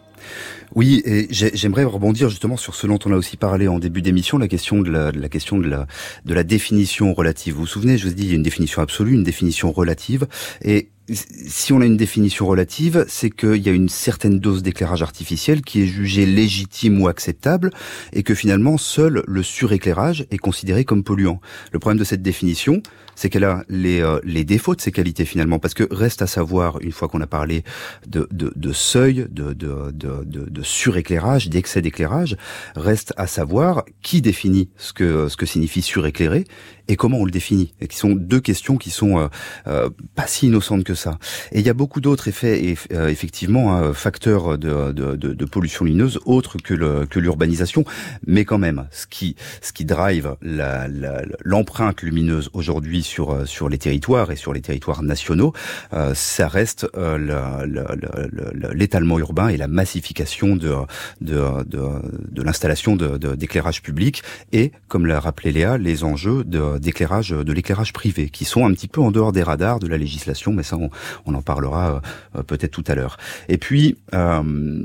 S5: Oui, et j'aimerais rebondir justement sur ce dont on a aussi parlé en début d'émission, la question de la, de la question de la, de la définition relative. Vous vous souvenez, je vous ai dit, il y a une définition absolue, une définition relative, et si on a une définition relative, c'est qu'il y a une certaine dose d'éclairage artificiel qui est jugée légitime ou acceptable et que finalement seul le suréclairage est considéré comme polluant. Le problème de cette définition, c'est qu'elle a les, euh, les défauts de ses qualités finalement, parce que reste à savoir, une fois qu'on a parlé de, de, de seuil, de, de, de, de, de suréclairage, d'excès d'éclairage, reste à savoir qui définit ce que, ce que signifie suréclairer et comment on le définit, et qui sont deux questions qui sont euh, euh, pas si innocentes que ça. Et il y a beaucoup d'autres effets, et, euh, effectivement, hein, facteurs de, de, de, de pollution lumineuse autres que, le, que l'urbanisation, mais quand même, ce qui, ce qui drive la, la, l'empreinte lumineuse aujourd'hui sur sur les territoires et sur les territoires nationaux, euh, ça reste euh, le, le, le, l'étalement urbain et la massification de de de, de l'installation de, de, d'éclairage public et, comme l'a rappelé Léa, les enjeux de d'éclairage, de l'éclairage privé, qui sont un petit peu en dehors des radars de la législation, mais ça, on, on en parlera euh, peut-être tout à l'heure. Et puis, euh,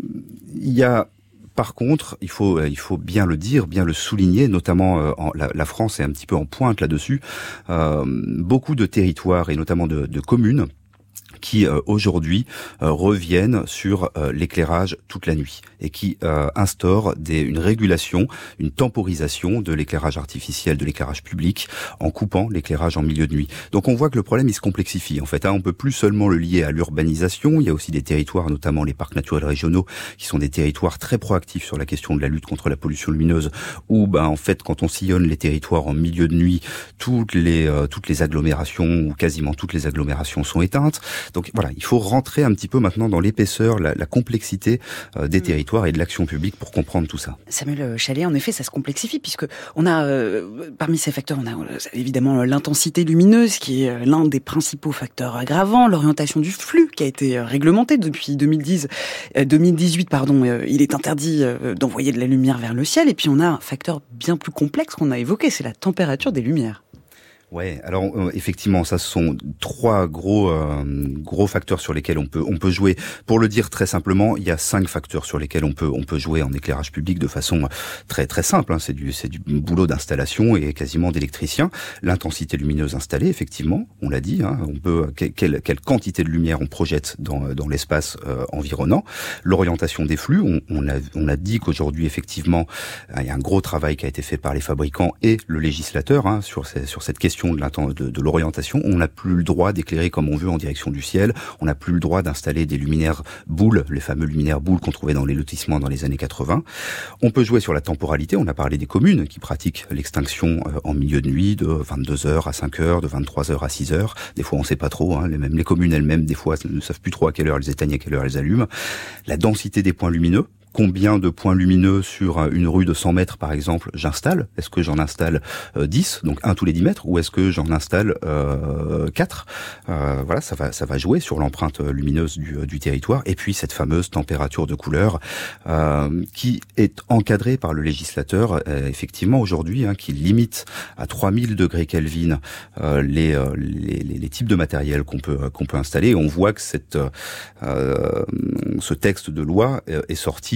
S5: il y a par contre, il faut il faut bien le dire, bien le souligner, notamment euh, en, la, la France est un petit peu en pointe là-dessus. Euh, beaucoup de territoires et notamment de, de communes qui euh, aujourd'hui euh, reviennent sur euh, l'éclairage toute la nuit et qui euh, instaurent des, une régulation, une temporisation de l'éclairage artificiel, de l'éclairage public, en coupant l'éclairage en milieu de nuit. Donc on voit que le problème il se complexifie. En fait, hein, on peut plus seulement le lier à l'urbanisation. Il y a aussi des territoires, notamment les parcs naturels régionaux, qui sont des territoires très proactifs sur la question de la lutte contre la pollution lumineuse. Où, ben en fait, quand on sillonne les territoires en milieu de nuit, toutes les euh, toutes les agglomérations ou quasiment toutes les agglomérations sont éteintes. Donc voilà, il faut rentrer un petit peu maintenant dans l'épaisseur, la, la complexité euh, des mmh. territoires et de l'action publique pour comprendre tout ça.
S2: Samuel Chaléa, en effet, ça se complexifie puisque on a, euh, parmi ces facteurs, on a euh, évidemment l'intensité lumineuse qui est l'un des principaux facteurs aggravants, l'orientation du flux qui a été réglementée depuis deux mille dix, euh, deux mille dix-huit, pardon. Euh, il est interdit euh, d'envoyer de la lumière vers le ciel. Et puis on a un facteur bien plus complexe qu'on a évoqué, c'est la température des lumières.
S5: Ouais, alors euh, effectivement, ça ce sont trois gros euh, gros facteurs sur lesquels on peut on peut jouer. Pour le dire très simplement, il y a cinq facteurs sur lesquels on peut on peut jouer en éclairage public de façon très très simple. Hein. C'est du c'est du boulot d'installation et quasiment d'électricien. L'intensité lumineuse installée, effectivement, on l'a dit. Hein, on peut quelle quelle quantité de lumière on projette dans dans l'espace euh, environnant. L'orientation des flux, on, on a on a dit qu'aujourd'hui effectivement il y a un gros travail qui a été fait par les fabricants et le législateur hein, sur ces, sur cette question de, de, de l'orientation. On n'a plus le droit d'éclairer comme on veut en direction du ciel. On n'a plus le droit d'installer des luminaires boules, les fameux luminaires boules qu'on trouvait dans les lotissements dans les années quatre-vingts. On peut jouer sur la temporalité. On a parlé des communes qui pratiquent l'extinction en milieu de nuit de vingt-deux heures à cinq heures, de vingt-trois heures à six heures. Des fois, on sait pas trop. Hein. Les, même les communes elles-mêmes, des fois, ne savent plus trop à quelle heure elles éteignent, à quelle heure elles allument. La densité des points lumineux. Combien de points lumineux sur une rue de cent mètres, par exemple, j'installe? Est-ce que j'en installe euh, dix, donc un tous les dix mètres, ou est-ce que j'en installe euh, quatre? euh, Voilà, ça va, ça va jouer sur l'empreinte lumineuse du, du territoire. Et puis cette fameuse température de couleur euh, qui est encadrée par le législateur, euh, effectivement aujourd'hui, hein, qui limite à trois mille degrés Kelvin euh, les, euh, les, les, les types de matériel qu'on peut qu'on peut installer. Et on voit que cette euh, ce texte de loi est sorti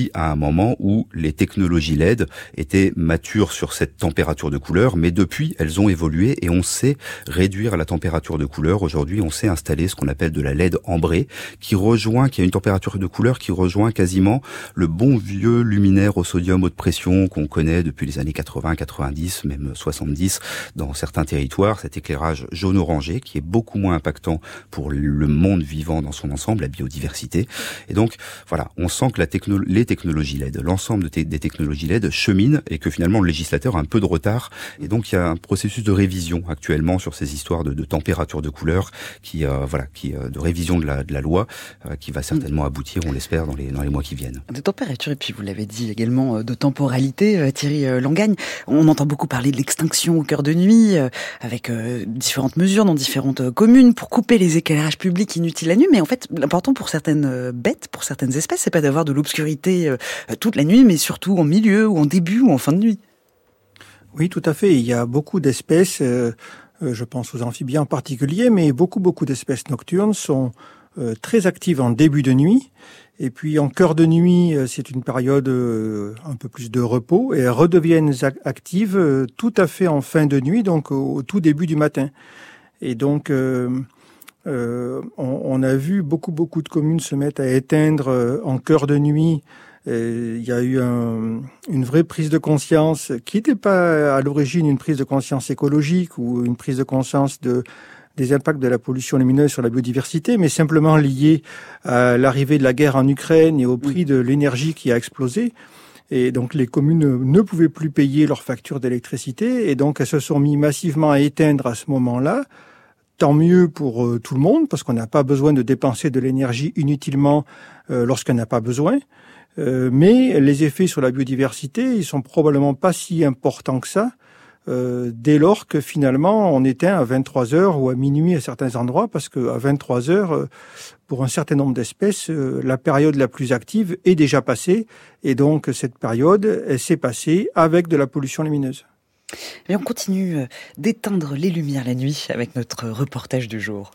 S5: sorti à un moment où les technologies L E D étaient matures sur cette température de couleur, mais depuis, elles ont évolué et on sait réduire la température de couleur. Aujourd'hui, on sait installer ce qu'on appelle de la L E D ambrée, qui rejoint, qui a une température de couleur qui rejoint quasiment le bon vieux luminaire au sodium haute pression qu'on connaît depuis les années quatre-vingts, quatre-vingt-dix, même soixante-dix dans certains territoires, cet éclairage jaune-orangé qui est beaucoup moins impactant pour le monde vivant dans son ensemble, la biodiversité. Et donc, voilà, on sent que la techno- les technologies L E D, l'ensemble de te- des technologies L E D cheminent et que finalement le législateur a un peu de retard. Et donc, il y a un processus de révision actuellement sur ces histoires de, de température de couleur, qui, euh, voilà, qui, euh, de révision de la, de la loi, euh, qui va certainement aboutir, on l'espère, dans les, dans les mois qui viennent.
S2: De température, et puis vous l'avez dit également, de temporalité, Thierry Langagne. On entend beaucoup parler de l'extinction au cœur de nuit, avec différentes mesures dans différentes communes pour couper les éclairages publics inutiles la nuit. Mais en fait, l'important pour certaines bêtes, pour certaines espèces, c'est pas d'avoir de l'obscurité toute la nuit, mais surtout en milieu, ou en début, ou en fin de nuit.
S4: Oui, tout à fait. Il y a beaucoup d'espèces, euh, je pense aux amphibiens en particulier, mais beaucoup, beaucoup d'espèces nocturnes sont euh, très actives en début de nuit. Et puis en cœur de nuit, c'est une période euh, un peu plus de repos, et elles redeviennent actives euh, tout à fait en fin de nuit, donc au, au tout début du matin. Et donc, euh, euh, on, on a vu beaucoup, beaucoup de communes se mettre à éteindre euh, en cœur de nuit. Et il y a eu un, une vraie prise de conscience qui n'était pas à l'origine une prise de conscience écologique ou une prise de conscience de des impacts de la pollution lumineuse sur la biodiversité, mais simplement liés à l'arrivée de la guerre en Ukraine et au prix de l'énergie qui a explosé. Et donc les communes ne pouvaient plus payer leurs factures d'électricité, et donc elles se sont mis massivement à éteindre à ce moment-là. Tant mieux pour euh, tout le monde, parce qu'on n'a pas besoin de dépenser de l'énergie inutilement euh, lorsqu'on n'a pas besoin. Euh, mais les effets sur la biodiversité, ils sont probablement pas si importants que ça, euh, dès lors que finalement on éteint à vingt-trois heures ou à minuit à certains endroits, parce qu'à vingt-trois heures, euh, pour un certain nombre d'espèces, euh, la période la plus active est déjà passée, et donc cette période, elle s'est passée avec de la pollution lumineuse.
S2: Et on continue d'éteindre les lumières la nuit avec notre reportage du jour.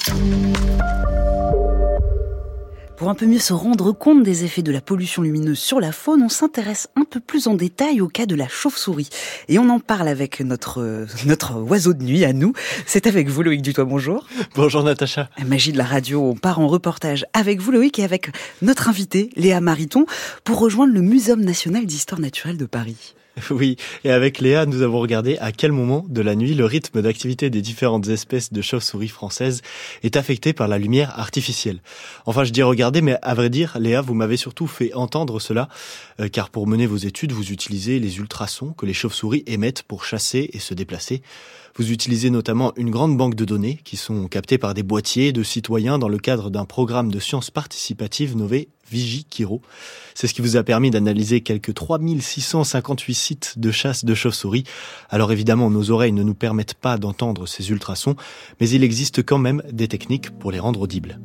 S2: Pour un peu mieux se rendre compte des effets de la pollution lumineuse sur la faune, on s'intéresse un peu plus en détail au cas de la chauve-souris. Et on en parle avec notre, notre oiseau de nuit à nous. C'est avec vous, Loïc Dutoit, bonjour.
S8: Bonjour Natacha.
S2: Magie de la radio, on part en reportage avec vous, Loïc, et avec notre invité, Léa Mariton, pour rejoindre le Muséum national d'histoire naturelle de Paris.
S8: Oui, et avec Léa, nous avons regardé à quel moment de la nuit le rythme d'activité des différentes espèces de chauves-souris françaises est affecté par la lumière artificielle. Enfin, je dis regarder, mais à vrai dire, Léa, vous m'avez surtout fait entendre cela, euh, car pour mener vos études, vous utilisez les ultrasons que les chauves-souris émettent pour chasser et se déplacer. Vous utilisez notamment une grande banque de données qui sont captées par des boîtiers de citoyens dans le cadre d'un programme de sciences participatives nommé Vigikiro. C'est ce qui vous a permis d'analyser quelques trois mille six cent cinquante-huit sites de chasse de chauves-souris. Alors évidemment, nos oreilles ne nous permettent pas d'entendre ces ultrasons, mais il existe quand même des techniques pour les rendre audibles.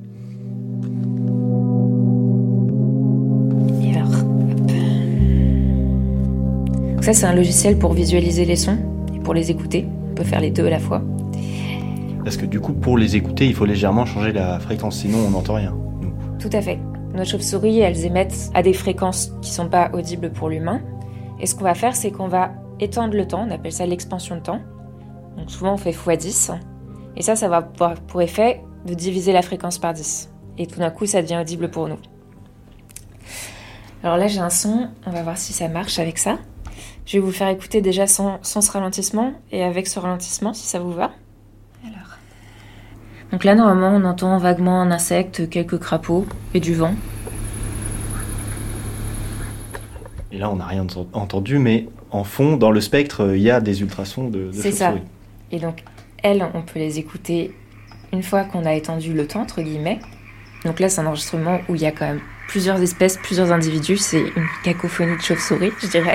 S3: Et alors, hop. Donc ça, c'est un logiciel pour visualiser les sons et pour les écouter. On peut faire les deux à la fois.
S8: Parce que du coup, pour les écouter, il faut légèrement changer la fréquence, sinon on n'entend rien. Nous.
S3: Tout à fait. Nos chauves-souris, elles émettent à des fréquences qui ne sont pas audibles pour l'humain. Et ce qu'on va faire, c'est qu'on va étendre le temps, on appelle ça l'expansion de temps. Donc souvent, on fait fois dix. Et ça, ça va avoir pour effet de diviser la fréquence par dix. Et tout d'un coup, ça devient audible pour nous. Alors là, j'ai un son, on va voir si ça marche avec ça. Je vais vous faire écouter déjà sans, sans ce ralentissement et avec ce ralentissement, si ça vous va. Alors. Donc là, normalement, on entend vaguement un insecte, quelques crapauds et du vent.
S8: Et là, on n'a rien entendu, mais en fond, dans le spectre, il y a des ultrasons de, de
S3: C'est
S8: chauves-souris.
S3: ça. Et donc, elles, on peut les écouter une fois qu'on a étendu le temps, entre guillemets. Donc là, c'est un enregistrement où il y a quand même plusieurs espèces, plusieurs individus. C'est une cacophonie de chauves-souris, je dirais.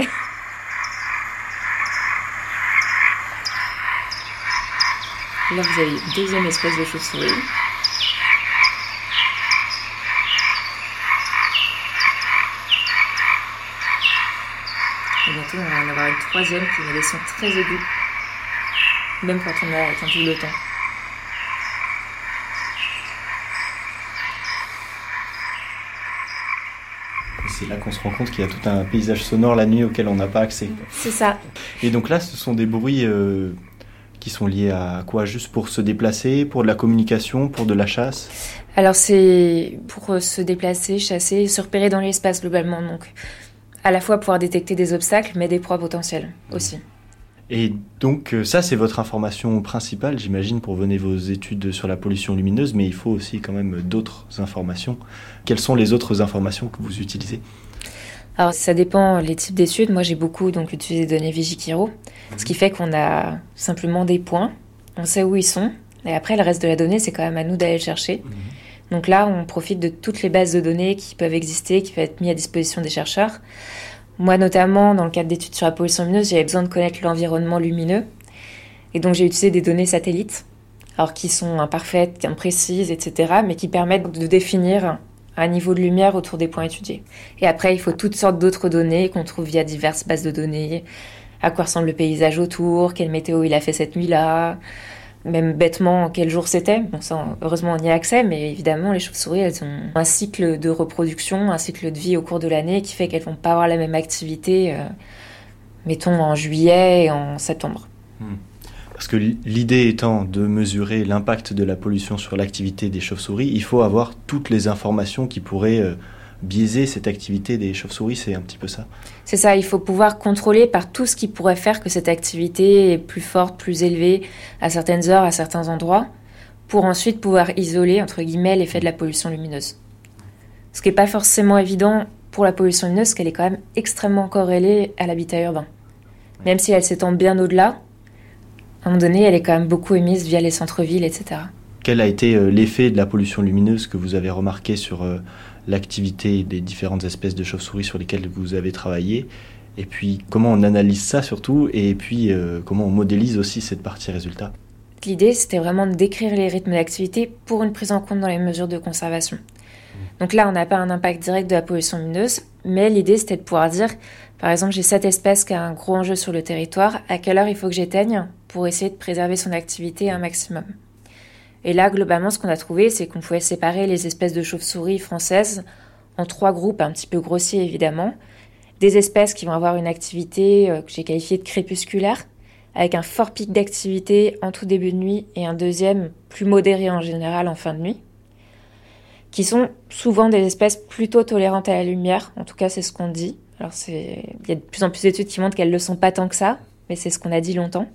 S3: Là, vous avez une deuxième espèce de chauve-souris. Et bientôt, on va en avoir une troisième qui met des sons très aigus, même quand on a étendu le temps.
S8: c'est là qu'on se rend compte qu'il y a tout un paysage sonore la nuit auquel on n'a pas accès.
S3: C'est ça.
S8: Et donc là, ce sont des bruits euh, qui sont liés à quoi? Juste pour se déplacer, pour de la communication, pour de la chasse?
S3: Alors c'est pour se déplacer, chasser, se repérer dans l'espace globalement. Donc à la fois pouvoir détecter des obstacles, mais des proies potentielles aussi.
S8: Et donc ça, c'est votre information principale, j'imagine, pour mener vos études sur la pollution lumineuse, mais il faut aussi quand même d'autres informations. Quelles sont les autres informations que vous utilisez?
S3: Alors ça dépend les types d'études. Moi j'ai beaucoup donc utilisé des données Vigikiro, ce qui fait qu'on a simplement des points, on sait où ils sont, et après le reste de la donnée, c'est quand même à nous d'aller le chercher. Mmh. Donc là, on profite de toutes les bases de données qui peuvent exister, qui peuvent être mises à disposition des chercheurs. Moi, notamment, dans le cadre d'études sur la pollution lumineuse, j'avais besoin de connaître l'environnement lumineux. Et donc, j'ai utilisé des données satellites, alors qui sont imparfaites, imprécises, et cetera, mais qui permettent de définir un niveau de lumière autour des points étudiés. Et après, il faut toutes sortes d'autres données qu'on trouve via diverses bases de données. À quoi ressemble le paysage autour, quelle météo il a fait cette nuit-là, même bêtement quel jour c'était. Bon, ça, heureusement, on y a accès, mais évidemment, les chauves-souris, elles ont un cycle de reproduction, un cycle de vie au cours de l'année qui fait qu'elles vont pas avoir la même activité, euh, mettons, en juillet et en septembre.
S8: Parce que l'idée étant de mesurer l'impact de la pollution sur l'activité des chauves-souris, il faut avoir toutes les informations qui pourraient euh, biaiser cette activité des chauves-souris, c'est un petit peu ça?
S3: C'est ça, il faut pouvoir contrôler par tout ce qui pourrait faire que cette activité est plus forte, plus élevée à certaines heures, à certains endroits, pour ensuite pouvoir isoler, entre guillemets, l'effet de la pollution lumineuse. Ce qui n'est pas forcément évident pour la pollution lumineuse, parce qu'elle est quand même extrêmement corrélée à l'habitat urbain. Même si elle s'étend bien au-delà, à un moment donné, elle est quand même beaucoup émise via les centres-villes, et cetera.
S8: Quel a été euh, l'effet de la pollution lumineuse que vous avez remarqué sur euh, l'activité des différentes espèces de chauves-souris sur lesquelles vous avez travaillé? Et puis, comment on analyse ça surtout? Et puis, euh, comment on modélise aussi cette partie résultat?
S3: L'idée, c'était vraiment de décrire les rythmes d'activité pour une prise en compte dans les mesures de conservation. Donc là, on n'a pas un impact direct de la pollution lumineuse, mais l'idée, c'était de pouvoir dire, par exemple, j'ai cette espèce qui a un gros enjeu sur le territoire, à quelle heure il faut que j'éteigne pour essayer de préserver son activité un maximum. Et là, globalement, ce qu'on a trouvé, c'est qu'on pouvait séparer les espèces de chauves-souris françaises en trois groupes, un petit peu grossiers évidemment. Des espèces qui vont avoir une activité euh, que j'ai qualifiée de crépusculaire, avec un fort pic d'activité en tout début de nuit et un deuxième plus modéré en général en fin de nuit, qui sont souvent des espèces plutôt tolérantes à la lumière, en tout cas c'est ce qu'on dit. Alors c'est... il y a de plus en plus d'études qui montrent qu'elles ne le sont pas tant que ça, mais c'est ce qu'on a dit longtemps.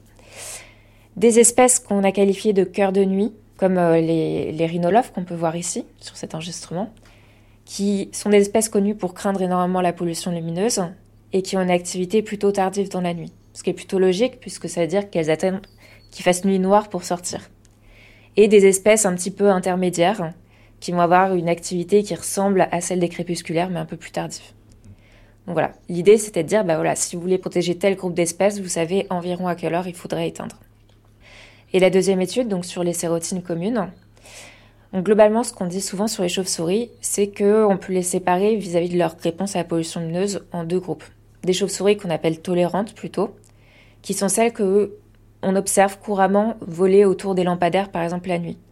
S3: Des espèces qu'on a qualifiées de cœur de nuit, comme euh, les, les rhinolophes qu'on peut voir ici, sur cet enregistrement, qui sont des espèces connues pour craindre énormément la pollution lumineuse et qui ont une activité plutôt tardive dans la nuit. Ce qui est plutôt logique, puisque ça veut dire qu'elles attendent qu'il fasse nuit noire pour sortir. Et des espèces un petit peu intermédiaires, qui vont avoir une activité qui ressemble à celle des crépusculaires, mais un peu plus tardive. Donc voilà, l'idée c'était de dire, bah voilà, si vous voulez protéger tel groupe d'espèces, vous savez environ à quelle heure il faudrait éteindre. Et la deuxième étude, donc sur les sérotines communes, donc globalement ce qu'on dit souvent sur les chauves-souris, c'est qu'on peut les séparer vis-à-vis de leur réponse à la pollution lumineuse en deux groupes. Des chauves-souris qu'on appelle tolérantes plutôt, qui sont celles qu'on observe couramment voler autour des lampadaires par exemple la nuit.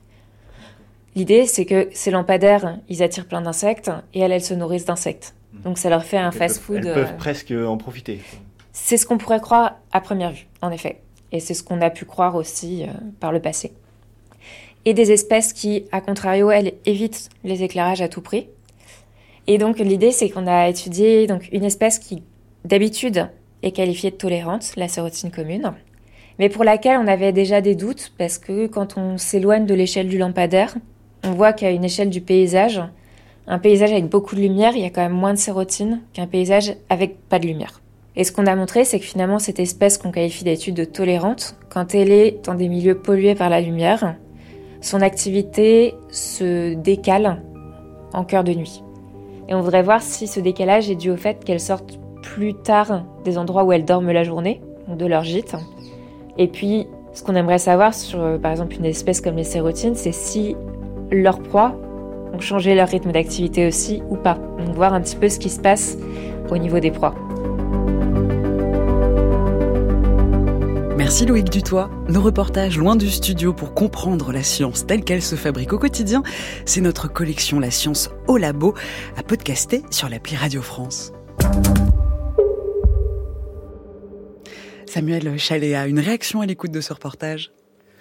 S3: L'idée c'est que ces lampadaires, ils attirent plein d'insectes et elles, elles se nourrissent d'insectes. Donc ça leur fait un fast-food.
S8: Elles peuvent presque en profiter.
S3: C'est ce qu'on pourrait croire à première vue, en effet. Et c'est ce qu'on a pu croire aussi euh, par le passé. Et des espèces qui, à contrario, elles évitent les éclairages à tout prix. Et donc l'idée, c'est qu'on a étudié donc, une espèce qui, d'habitude, est qualifiée de tolérante, la sérotine commune, mais pour laquelle on avait déjà des doutes, parce que quand on s'éloigne de l'échelle du lampadaire, on voit qu'à une échelle du paysage, un paysage avec beaucoup de lumière, il y a quand même moins de sérotine qu'un paysage avec pas de lumière. Et ce qu'on a montré, c'est que finalement, cette espèce qu'on qualifie d'étude de tolérante, quand elle est dans des milieux pollués par la lumière, son activité se décale en cœur de nuit. Et on voudrait voir si ce décalage est dû au fait qu'elles sortent plus tard des endroits où elles dorment la journée, de leur gîte. Et puis, ce qu'on aimerait savoir sur, par exemple, une espèce comme les sérotines, c'est si leurs proies ont changé leur rythme d'activité aussi ou pas. Donc voir un petit peu ce qui se passe au niveau des proies.
S2: Merci Loïc Dutoit. Nos reportages loin du studio pour comprendre la science telle qu'elle se fabrique au quotidien, c'est notre collection La Science au Labo, à podcaster sur l'appli Radio France. Samuel Chaléa, une réaction à l'écoute de ce reportage ?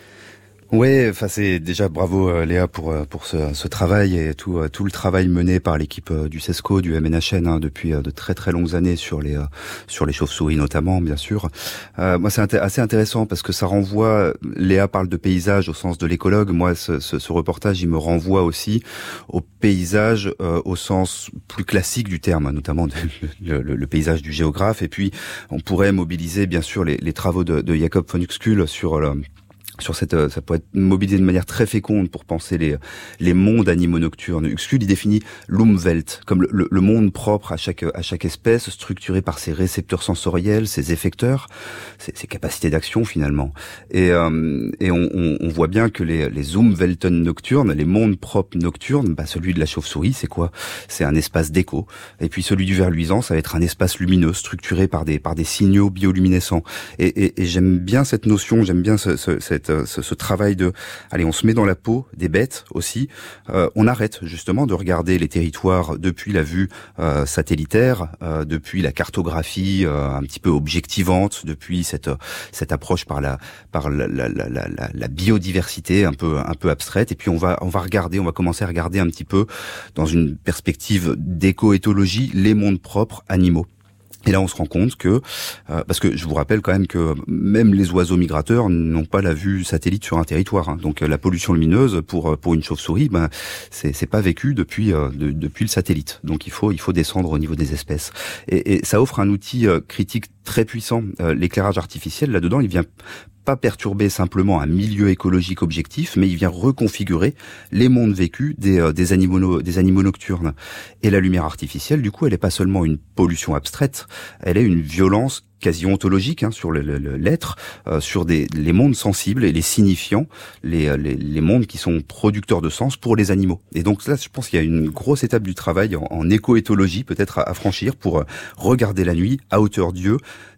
S5: Ouais, enfin c'est déjà bravo euh, Léa pour euh, pour ce, ce travail et tout euh, tout le travail mené par l'équipe euh, du CESCO, du M N H N hein, depuis euh, de très très longues années sur les euh, sur les chauves-souris notamment bien sûr. Euh, moi c'est int- assez intéressant parce que ça renvoie. Léa parle de paysage au sens de l'écologue. Moi ce, ce, ce reportage il me renvoie aussi au paysage euh, au sens plus classique du terme, notamment de, le, le, le paysage du géographe. Et puis on pourrait mobiliser bien sûr les, les travaux de, de Jacob von Uexküll sur le Sur cette, ça pourrait être mobilisé de manière très féconde pour penser les les mondes animaux nocturnes. Uexküll, il définit l'Umwelt comme le, le monde propre à chaque à chaque espèce, structuré par ses récepteurs sensoriels, ses effecteurs, ses, ses capacités d'action finalement. Et euh, et on, on, on voit bien que les les Umwelten nocturnes, les mondes propres nocturnes, bah celui de la chauve-souris, c'est quoi ? C'est un espace d'écho. Et puis celui du ver luisant, ça va être un espace lumineux, structuré par des par des signaux bioluminescents. Et, et, et j'aime bien cette notion, j'aime bien ce, ce, cette Ce, ce travail de, allez, on se met dans la peau des bêtes aussi. Euh, on arrête justement de regarder les territoires depuis la vue euh, satellitaire, euh, depuis la cartographie euh, un petit peu objectivante, depuis cette cette approche par la par la, la, la, la, la biodiversité un peu un peu abstraite. Et puis on va on va regarder, on va commencer à regarder un petit peu dans une perspective d'éco-éthologie les mondes propres animaux. Et là, on se rend compte que, euh, parce que je vous rappelle quand même que même les oiseaux migrateurs n'ont pas la vue satellite sur un territoire. Hein. Donc la pollution lumineuse pour pour une chauve-souris, ben c'est c'est pas vécu depuis euh, de, depuis le satellite. Donc il faut il faut descendre au niveau des espèces. Et, et ça offre un outil euh, critique très puissant. Euh, l'éclairage artificiel là-dedans, il vient pas perturber simplement un milieu écologique objectif, mais il vient reconfigurer les mondes vécus des, euh, des animaux no, des animaux nocturnes. Et la lumière artificielle, du coup, elle est pas seulement une pollution abstraite, elle est une violence quasi ontologique hein, sur le, le, le, l'être, euh, sur des, les mondes sensibles et les signifiants, les, les, les mondes qui sont producteurs de sens pour les animaux. Et donc là, je pense qu'il y a une grosse étape du travail en, en éco-éthologie peut-être à, à franchir pour regarder la nuit à hauteur d'yeux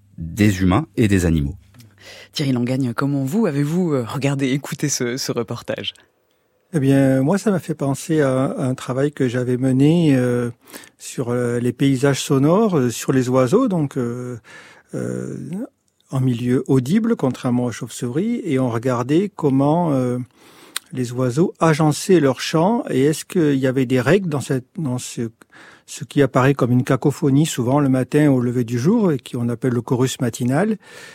S5: des humains et des animaux.
S2: Thierry Langagne, comment vous avez-vous regardé, écouté ce, ce reportage ?
S4: Eh bien, moi, ça m'a fait penser à, à un travail que j'avais mené euh, sur euh, les paysages sonores, euh, sur les oiseaux, donc euh, euh, en milieu audible, contrairement aux chauves-souris, et on regardait comment euh, les oiseaux agençaient leur chant, et est-ce qu'il y avait des règles dans, cette, dans ce, ce qui apparaît comme une cacophonie, souvent le matin au lever du jour, et qu'on appelle le chorus matinal.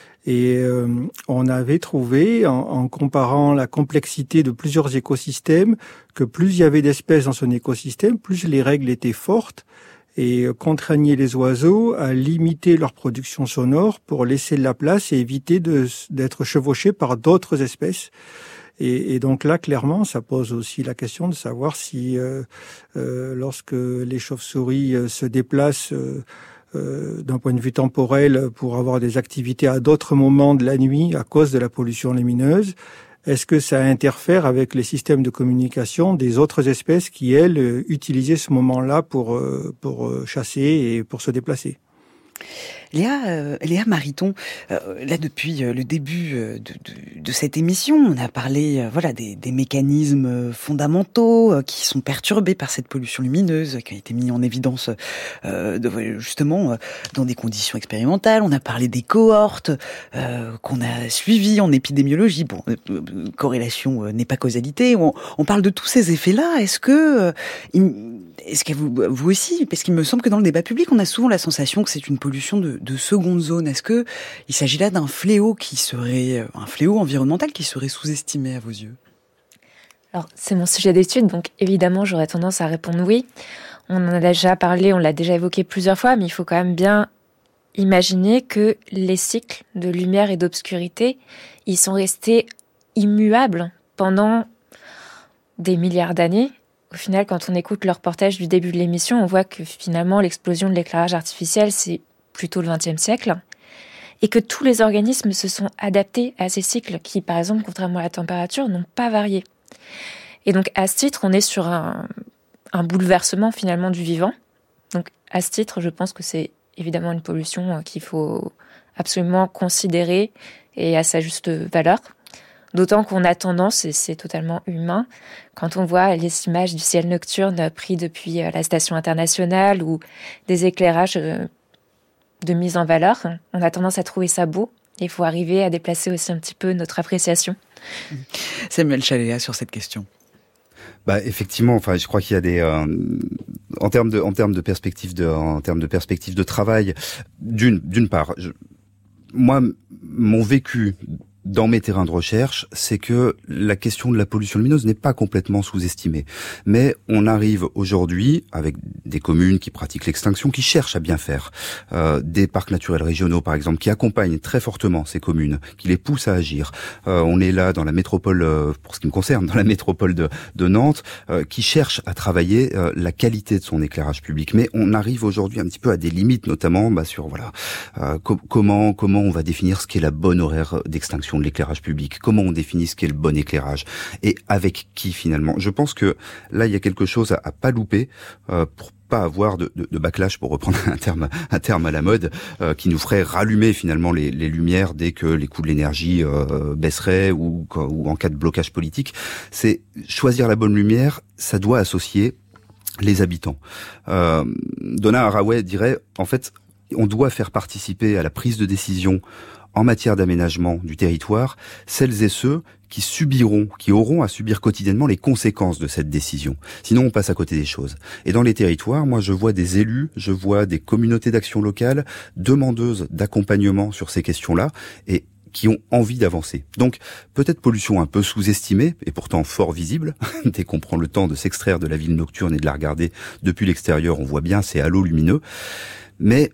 S4: Et euh, on avait trouvé, en, en comparant la complexité de plusieurs écosystèmes, que plus il y avait d'espèces dans son écosystème, plus les règles étaient fortes et contraignaient les oiseaux à limiter leur production sonore pour laisser de la place et éviter de, d'être chevauchés par d'autres espèces. Et, et donc là, clairement, ça pose aussi la question de savoir si, euh, euh, lorsque les chauves-souris euh, se déplacent euh, Euh, d'un point de vue temporel pour avoir des activités à d'autres moments de la nuit à cause de la pollution lumineuse, est-ce que ça interfère avec les systèmes de communication des autres espèces qui, elles, utilisaient ce moment-là pour, pour chasser et pour se déplacer ?
S2: Léa, euh, Léa Mariton, euh, là depuis euh, le début euh, de, de, de cette émission, on a parlé euh, voilà des, des mécanismes fondamentaux euh, qui sont perturbés par cette pollution lumineuse, qui a été mis en évidence euh, de, justement euh, dans des conditions expérimentales. On a parlé des cohortes euh, qu'on a suivies en épidémiologie. Bon, euh, corrélation euh, n'est pas causalité. On, on parle de tous ces effets-là. Est-ce que, euh, il, est-ce que vous, vous aussi, parce qu'il me semble que dans le débat public, on a souvent la sensation que c'est une pollution de de seconde zone. Est-ce que il s'agit là d'un fléau qui serait un fléau environnemental qui serait sous-estimé à vos yeux ?
S3: Alors, c'est mon sujet d'étude, donc évidemment, j'aurais tendance à répondre oui. On en a déjà parlé, on l'a déjà évoqué plusieurs fois, mais il faut quand même bien imaginer que les cycles de lumière et d'obscurité, ils sont restés immuables pendant des milliards d'années. Au final, quand on écoute le reportage du début de l'émission, on voit que finalement, l'explosion de l'éclairage artificiel, c'est plutôt le vingtième siècle, et que tous les organismes se sont adaptés à ces cycles qui, par exemple, contrairement à la température, n'ont pas varié. Et donc, à ce titre, on est sur un, un bouleversement finalement du vivant. Donc, à ce titre, je pense que c'est évidemment une pollution qu'il faut absolument considérer et à sa juste valeur. D'autant qu'on a tendance, et c'est totalement humain, quand on voit les images du ciel nocturne pris depuis la station internationale ou des éclairages de mise en valeur, on a tendance à trouver ça beau. Il faut arriver à déplacer aussi un petit peu notre appréciation.
S2: Samuel Chaléa sur cette question.
S5: Bah effectivement, enfin je crois qu'il y a des euh, en termes de en termes de perspective de en termes de perspective de travail d'une d'une part je, moi mon vécu dans mes terrains de recherche, c'est que la question de la pollution lumineuse n'est pas complètement sous-estimée. Mais on arrive aujourd'hui, avec des communes qui pratiquent l'extinction, qui cherchent à bien faire, euh, des parcs naturels régionaux par exemple, qui accompagnent très fortement ces communes, qui les poussent à agir. Euh, on est là dans la métropole, euh, pour ce qui me concerne, dans la métropole de, de Nantes, euh, qui cherche à travailler euh, la qualité de son éclairage public. Mais on arrive aujourd'hui un petit peu à des limites, notamment bah, sur voilà euh, co- comment comment on va définir ce qu'est la bonne horaire d'extinction de l'éclairage public, comment on définit ce qu'est le bon éclairage et avec qui finalement. Je pense que là il y a quelque chose à, à pas louper euh, pour pas avoir de, de, de backlash, pour reprendre un terme un terme à la mode, euh, qui nous ferait rallumer finalement les, les lumières dès que les coûts de l'énergie euh, baisseraient ou, ou en cas de blocage politique. C'est choisir la bonne lumière, ça doit associer les habitants. Euh, Donna Haraway dirait en fait on doit faire participer à la prise de décision en matière d'aménagement du territoire, celles et ceux qui subiront, qui auront à subir quotidiennement les conséquences de cette décision. Sinon, on passe à côté des choses. Et dans les territoires, moi, je vois des élus, je vois des communautés d'action locale demandeuses d'accompagnement sur ces questions-là et qui ont envie d'avancer. Donc, peut-être pollution un peu sous-estimée, et pourtant fort visible. Dès qu'on prend le temps de s'extraire de la ville nocturne et de la regarder depuis l'extérieur, on voit bien ces halos lumineux. Mais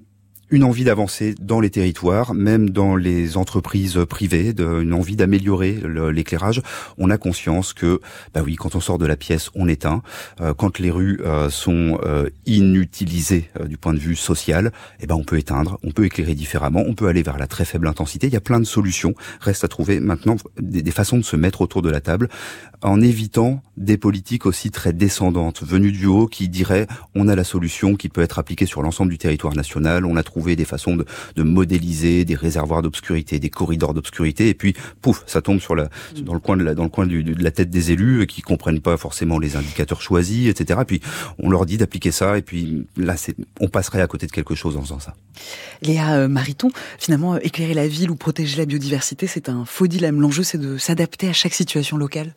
S5: une envie d'avancer dans les territoires, même dans les entreprises privées, de, une envie d'améliorer le, l'éclairage. On a conscience que, bah oui, quand on sort de la pièce, on éteint. Euh, quand les rues euh, sont euh, inutilisées euh, du point de vue social, eh ben on peut éteindre, on peut éclairer différemment, on peut aller vers la très faible intensité. Il y a plein de solutions. Reste à trouver maintenant des, des façons de se mettre autour de la table, en évitant des politiques aussi très descendantes, venues du haut, qui diraient on a la solution qui peut être appliquée sur l'ensemble du territoire national, on a trouvé des façons de, de modéliser des réservoirs d'obscurité, des corridors d'obscurité, et puis pouf, ça tombe sur la, dans le coin de la, dans le coin du, de la tête des élus qui comprennent pas forcément les indicateurs choisis, et cetera. Puis on leur dit d'appliquer ça, et puis là, c'est, on passerait à côté de quelque chose en faisant ça.
S2: Léa euh, Mariton, finalement, éclairer la ville ou protéger la biodiversité, c'est un faux dilemme. L'enjeu, c'est de s'adapter à chaque situation locale.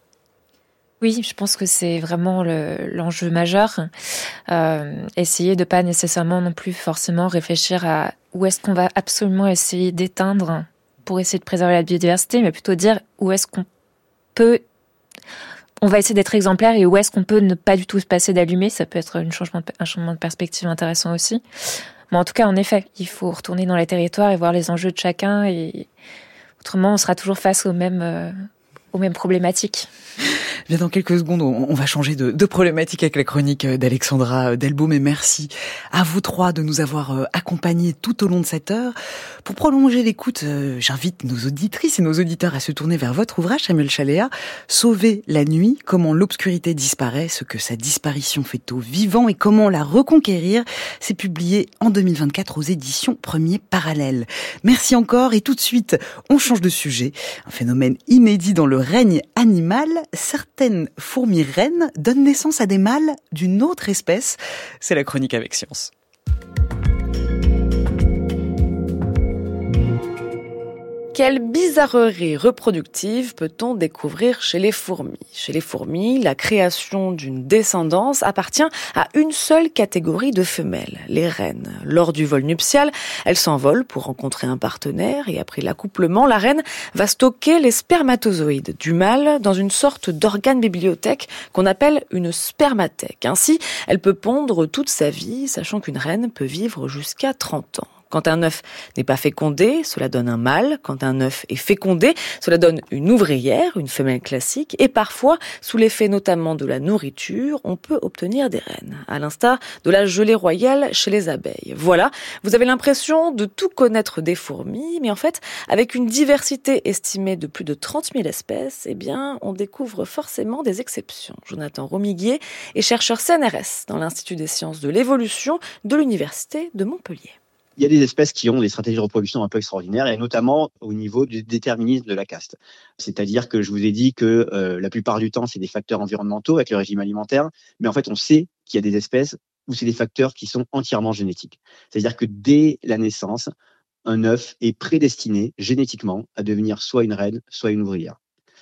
S3: Oui, je pense que c'est vraiment le, l'enjeu majeur. Euh, essayer de pas nécessairement non plus forcément réfléchir à où est-ce qu'on va absolument essayer d'éteindre pour essayer de préserver la biodiversité, mais plutôt dire où est-ce qu'on peut... On va essayer d'être exemplaire et où est-ce qu'on peut ne pas du tout se passer d'allumer. Ça peut être une changement de, un changement de perspective intéressant aussi. Mais en tout cas, en effet, il faut retourner dans les territoires et voir les enjeux de chacun. Et autrement, on sera toujours face aux mêmes, euh, aux mêmes problématiques.
S2: Bien, dans quelques secondes, on va changer de, de problématique avec la chronique d'Alexandra Delbaum. Et merci à vous trois de nous avoir accompagnés tout au long de cette heure. Pour prolonger l'écoute, j'invite nos auditrices et nos auditeurs à se tourner vers votre ouvrage, Samuel Chaléa, Sauver la nuit, comment l'obscurité disparaît, ce que sa disparition fait aux vivants et comment la reconquérir. C'est publié en deux mille vingt-quatre aux éditions Premier Parallèle. Merci encore et tout de suite, on change de sujet. Un phénomène inédit dans le règne animal. Certaines fourmis reines donnent naissance à des mâles d'une autre espèce. C'est la chronique avec Science.
S9: Quelle bizarrerie reproductive peut-on découvrir chez les fourmis ? Chez les fourmis, la création d'une descendance appartient à une seule catégorie de femelles, les reines. Lors du vol nuptial, elles s'envolent pour rencontrer un partenaire et après l'accouplement, la reine va stocker les spermatozoïdes du mâle dans une sorte d'organe bibliothèque qu'on appelle une spermathèque. Ainsi, elle peut pondre toute sa vie, sachant qu'une reine peut vivre jusqu'à trente ans. Quand un œuf n'est pas fécondé, cela donne un mâle. Quand un œuf est fécondé, cela donne une ouvrière, une femelle classique. Et parfois, sous l'effet notamment de la nourriture, on peut obtenir des reines, à l'instar de la gelée royale chez les abeilles. Voilà, vous avez l'impression de tout connaître des fourmis, mais en fait, avec une diversité estimée de plus de trente mille espèces, eh bien, on découvre forcément des exceptions. Jonathan Romiguier est chercheur C N R S dans l'Institut des sciences de l'évolution de l'Université de Montpellier.
S10: Il y a des espèces qui ont des stratégies de reproduction un peu extraordinaires, et notamment au niveau du déterminisme de la caste. C'est-à-dire que je vous ai dit que euh, la plupart du temps, c'est des facteurs environnementaux avec le régime alimentaire, mais en fait, on sait qu'il y a des espèces où c'est des facteurs qui sont entièrement génétiques. C'est-à-dire que dès la naissance, un œuf est prédestiné génétiquement à devenir soit une reine, soit une ouvrière.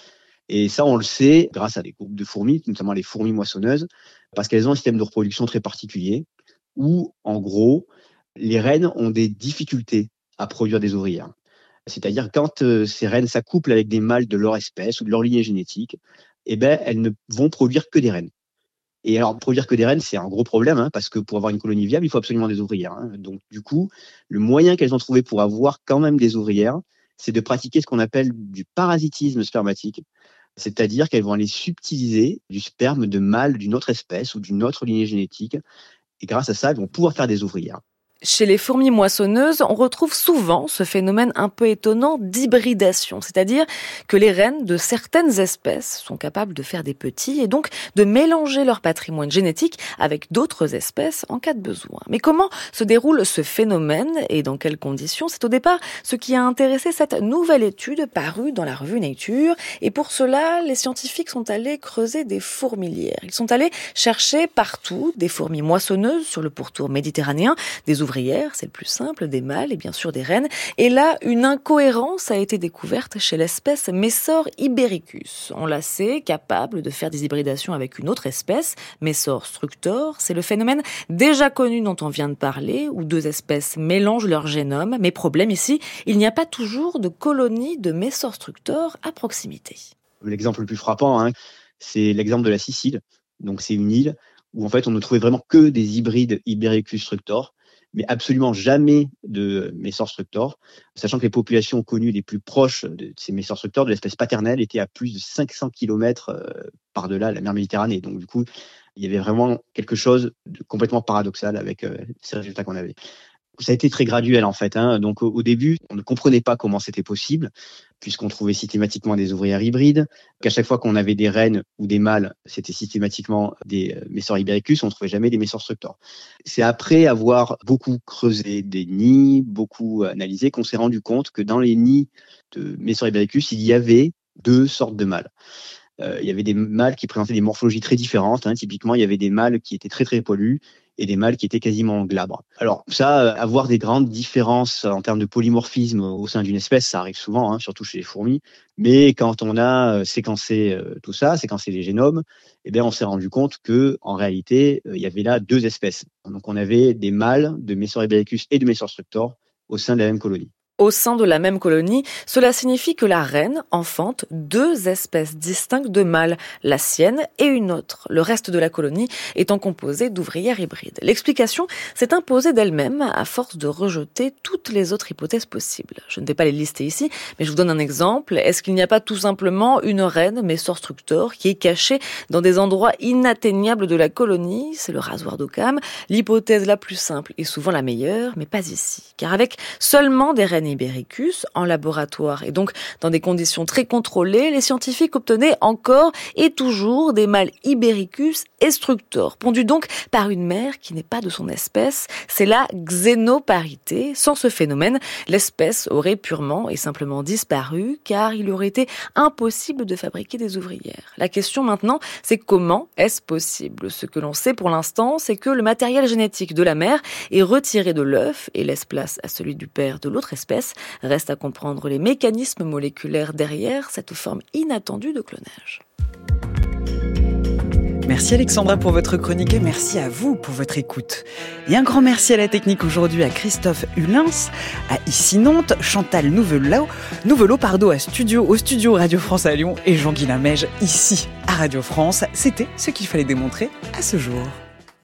S10: Et ça, on le sait grâce à des groupes de fourmis, notamment les fourmis moissonneuses, parce qu'elles ont un système de reproduction très particulier où, en gros, les reines ont des difficultés à produire des ouvrières. C'est-à-dire quand euh, ces reines s'accouplent avec des mâles de leur espèce ou de leur lignée génétique, eh ben, elles ne vont produire que des reines. Et alors, produire que des reines, c'est un gros problème, hein, parce que pour avoir une colonie viable, il faut absolument des ouvrières. Hein. Donc, du coup, le moyen qu'elles ont trouvé pour avoir quand même des ouvrières, c'est de pratiquer ce qu'on appelle du parasitisme spermatique. C'est-à-dire qu'elles vont aller subtiliser du sperme de mâles d'une autre espèce ou d'une autre lignée génétique. Et grâce à ça, elles vont pouvoir faire des ouvrières.
S9: Chez les fourmis moissonneuses, on retrouve souvent ce phénomène un peu étonnant d'hybridation, c'est-à-dire que les reines de certaines espèces sont capables de faire des petits et donc de mélanger leur patrimoine génétique avec d'autres espèces en cas de besoin. Mais comment se déroule ce phénomène et dans quelles conditions ? C'est au départ ce qui a intéressé cette nouvelle étude parue dans la revue Nature. Et pour cela, les scientifiques sont allés creuser des fourmilières. Ils sont allés chercher partout des fourmis moissonneuses sur le pourtour méditerranéen, des ouvrières, c'est le plus simple, des mâles et bien sûr des reines. Et là, une incohérence a été découverte chez l'espèce Messor ibericus, enlacée, capable de faire des hybridations avec une autre espèce, Messor structor. C'est le phénomène déjà connu dont on vient de parler, où deux espèces mélangent leur génome. Mais problème ici, il n'y a pas toujours de colonie de Messor structor à proximité.
S10: L'exemple le plus frappant, hein, c'est l'exemple de la Sicile. Donc c'est une île où en fait on ne trouvait vraiment que des hybrides Ibericus structor, mais absolument jamais de Messor structor, sachant que les populations connues les plus proches de ces Messor structor, de l'espèce paternelle, étaient à plus de cinq cents kilomètres euh, par-delà la mer Méditerranée. Donc du coup, il y avait vraiment quelque chose de complètement paradoxal avec euh, ces résultats qu'on avait. Ça a été très graduel en fait. Hein. Donc au, au début, on ne comprenait pas comment c'était possible, puisqu'on trouvait systématiquement des ouvrières hybrides, qu'à chaque fois qu'on avait des reines ou des mâles, c'était systématiquement des Messor ibericus, on ne trouvait jamais des Messor structor. C'est après avoir beaucoup creusé des nids, beaucoup analysé, qu'on s'est rendu compte que dans les nids de Messor ibericus, il y avait deux sortes de mâles. Euh, il y avait des mâles qui présentaient des morphologies très différentes. Hein. Typiquement, il y avait des mâles qui étaient très très poilus et des mâles qui étaient quasiment glabres. Alors ça, avoir des grandes différences en termes de polymorphisme au sein d'une espèce, ça arrive souvent, hein, surtout chez les fourmis. Mais quand on a séquencé tout ça, séquencé les génomes, eh bien on s'est rendu compte que en réalité, il y avait là deux espèces. Donc on avait des mâles de Messor ibericus et de Messor structor au sein de la même colonie.
S9: Au sein de la même colonie, cela signifie que la reine enfante deux espèces distinctes de mâles, la sienne et une autre, le reste de la colonie étant composé d'ouvrières hybrides. L'explication s'est imposée d'elle-même à force de rejeter toutes les autres hypothèses possibles. Je ne vais pas les lister ici, mais je vous donne un exemple. Est-ce qu'il n'y a pas tout simplement une reine Messor structor qui est cachée dans des endroits inatteignables de la colonie ? C'est le rasoir d'Occam. L'hypothèse la plus simple est souvent la meilleure, mais pas ici. Car avec seulement des reines Ibericus en laboratoire et donc dans des conditions très contrôlées, les scientifiques obtenaient encore et toujours des mâles Ibericus et structor, pondus donc par une mère qui n'est pas de son espèce. C'est la xénoparité. Sans ce phénomène, l'espèce aurait purement et simplement disparu car il aurait été impossible de fabriquer des ouvrières. La question maintenant, c'est comment est-ce possible ? Ce que l'on sait pour l'instant, c'est que le matériel génétique de la mère est retiré de l'œuf et laisse place à celui du père de l'autre espèce. Reste à comprendre les mécanismes moléculaires derrière cette forme inattendue de clonage.
S2: Merci Alexandra pour votre chronique et merci à vous pour votre écoute. Et un grand merci à la technique aujourd'hui à Christophe Hulins, à Ici Nantes, Chantal Nouvelot, Nouvelot pardon, à studio, au studio Radio France à Lyon et Jean-Guy Lamège ici à Radio France. C'était ce qu'il fallait démontrer à ce jour.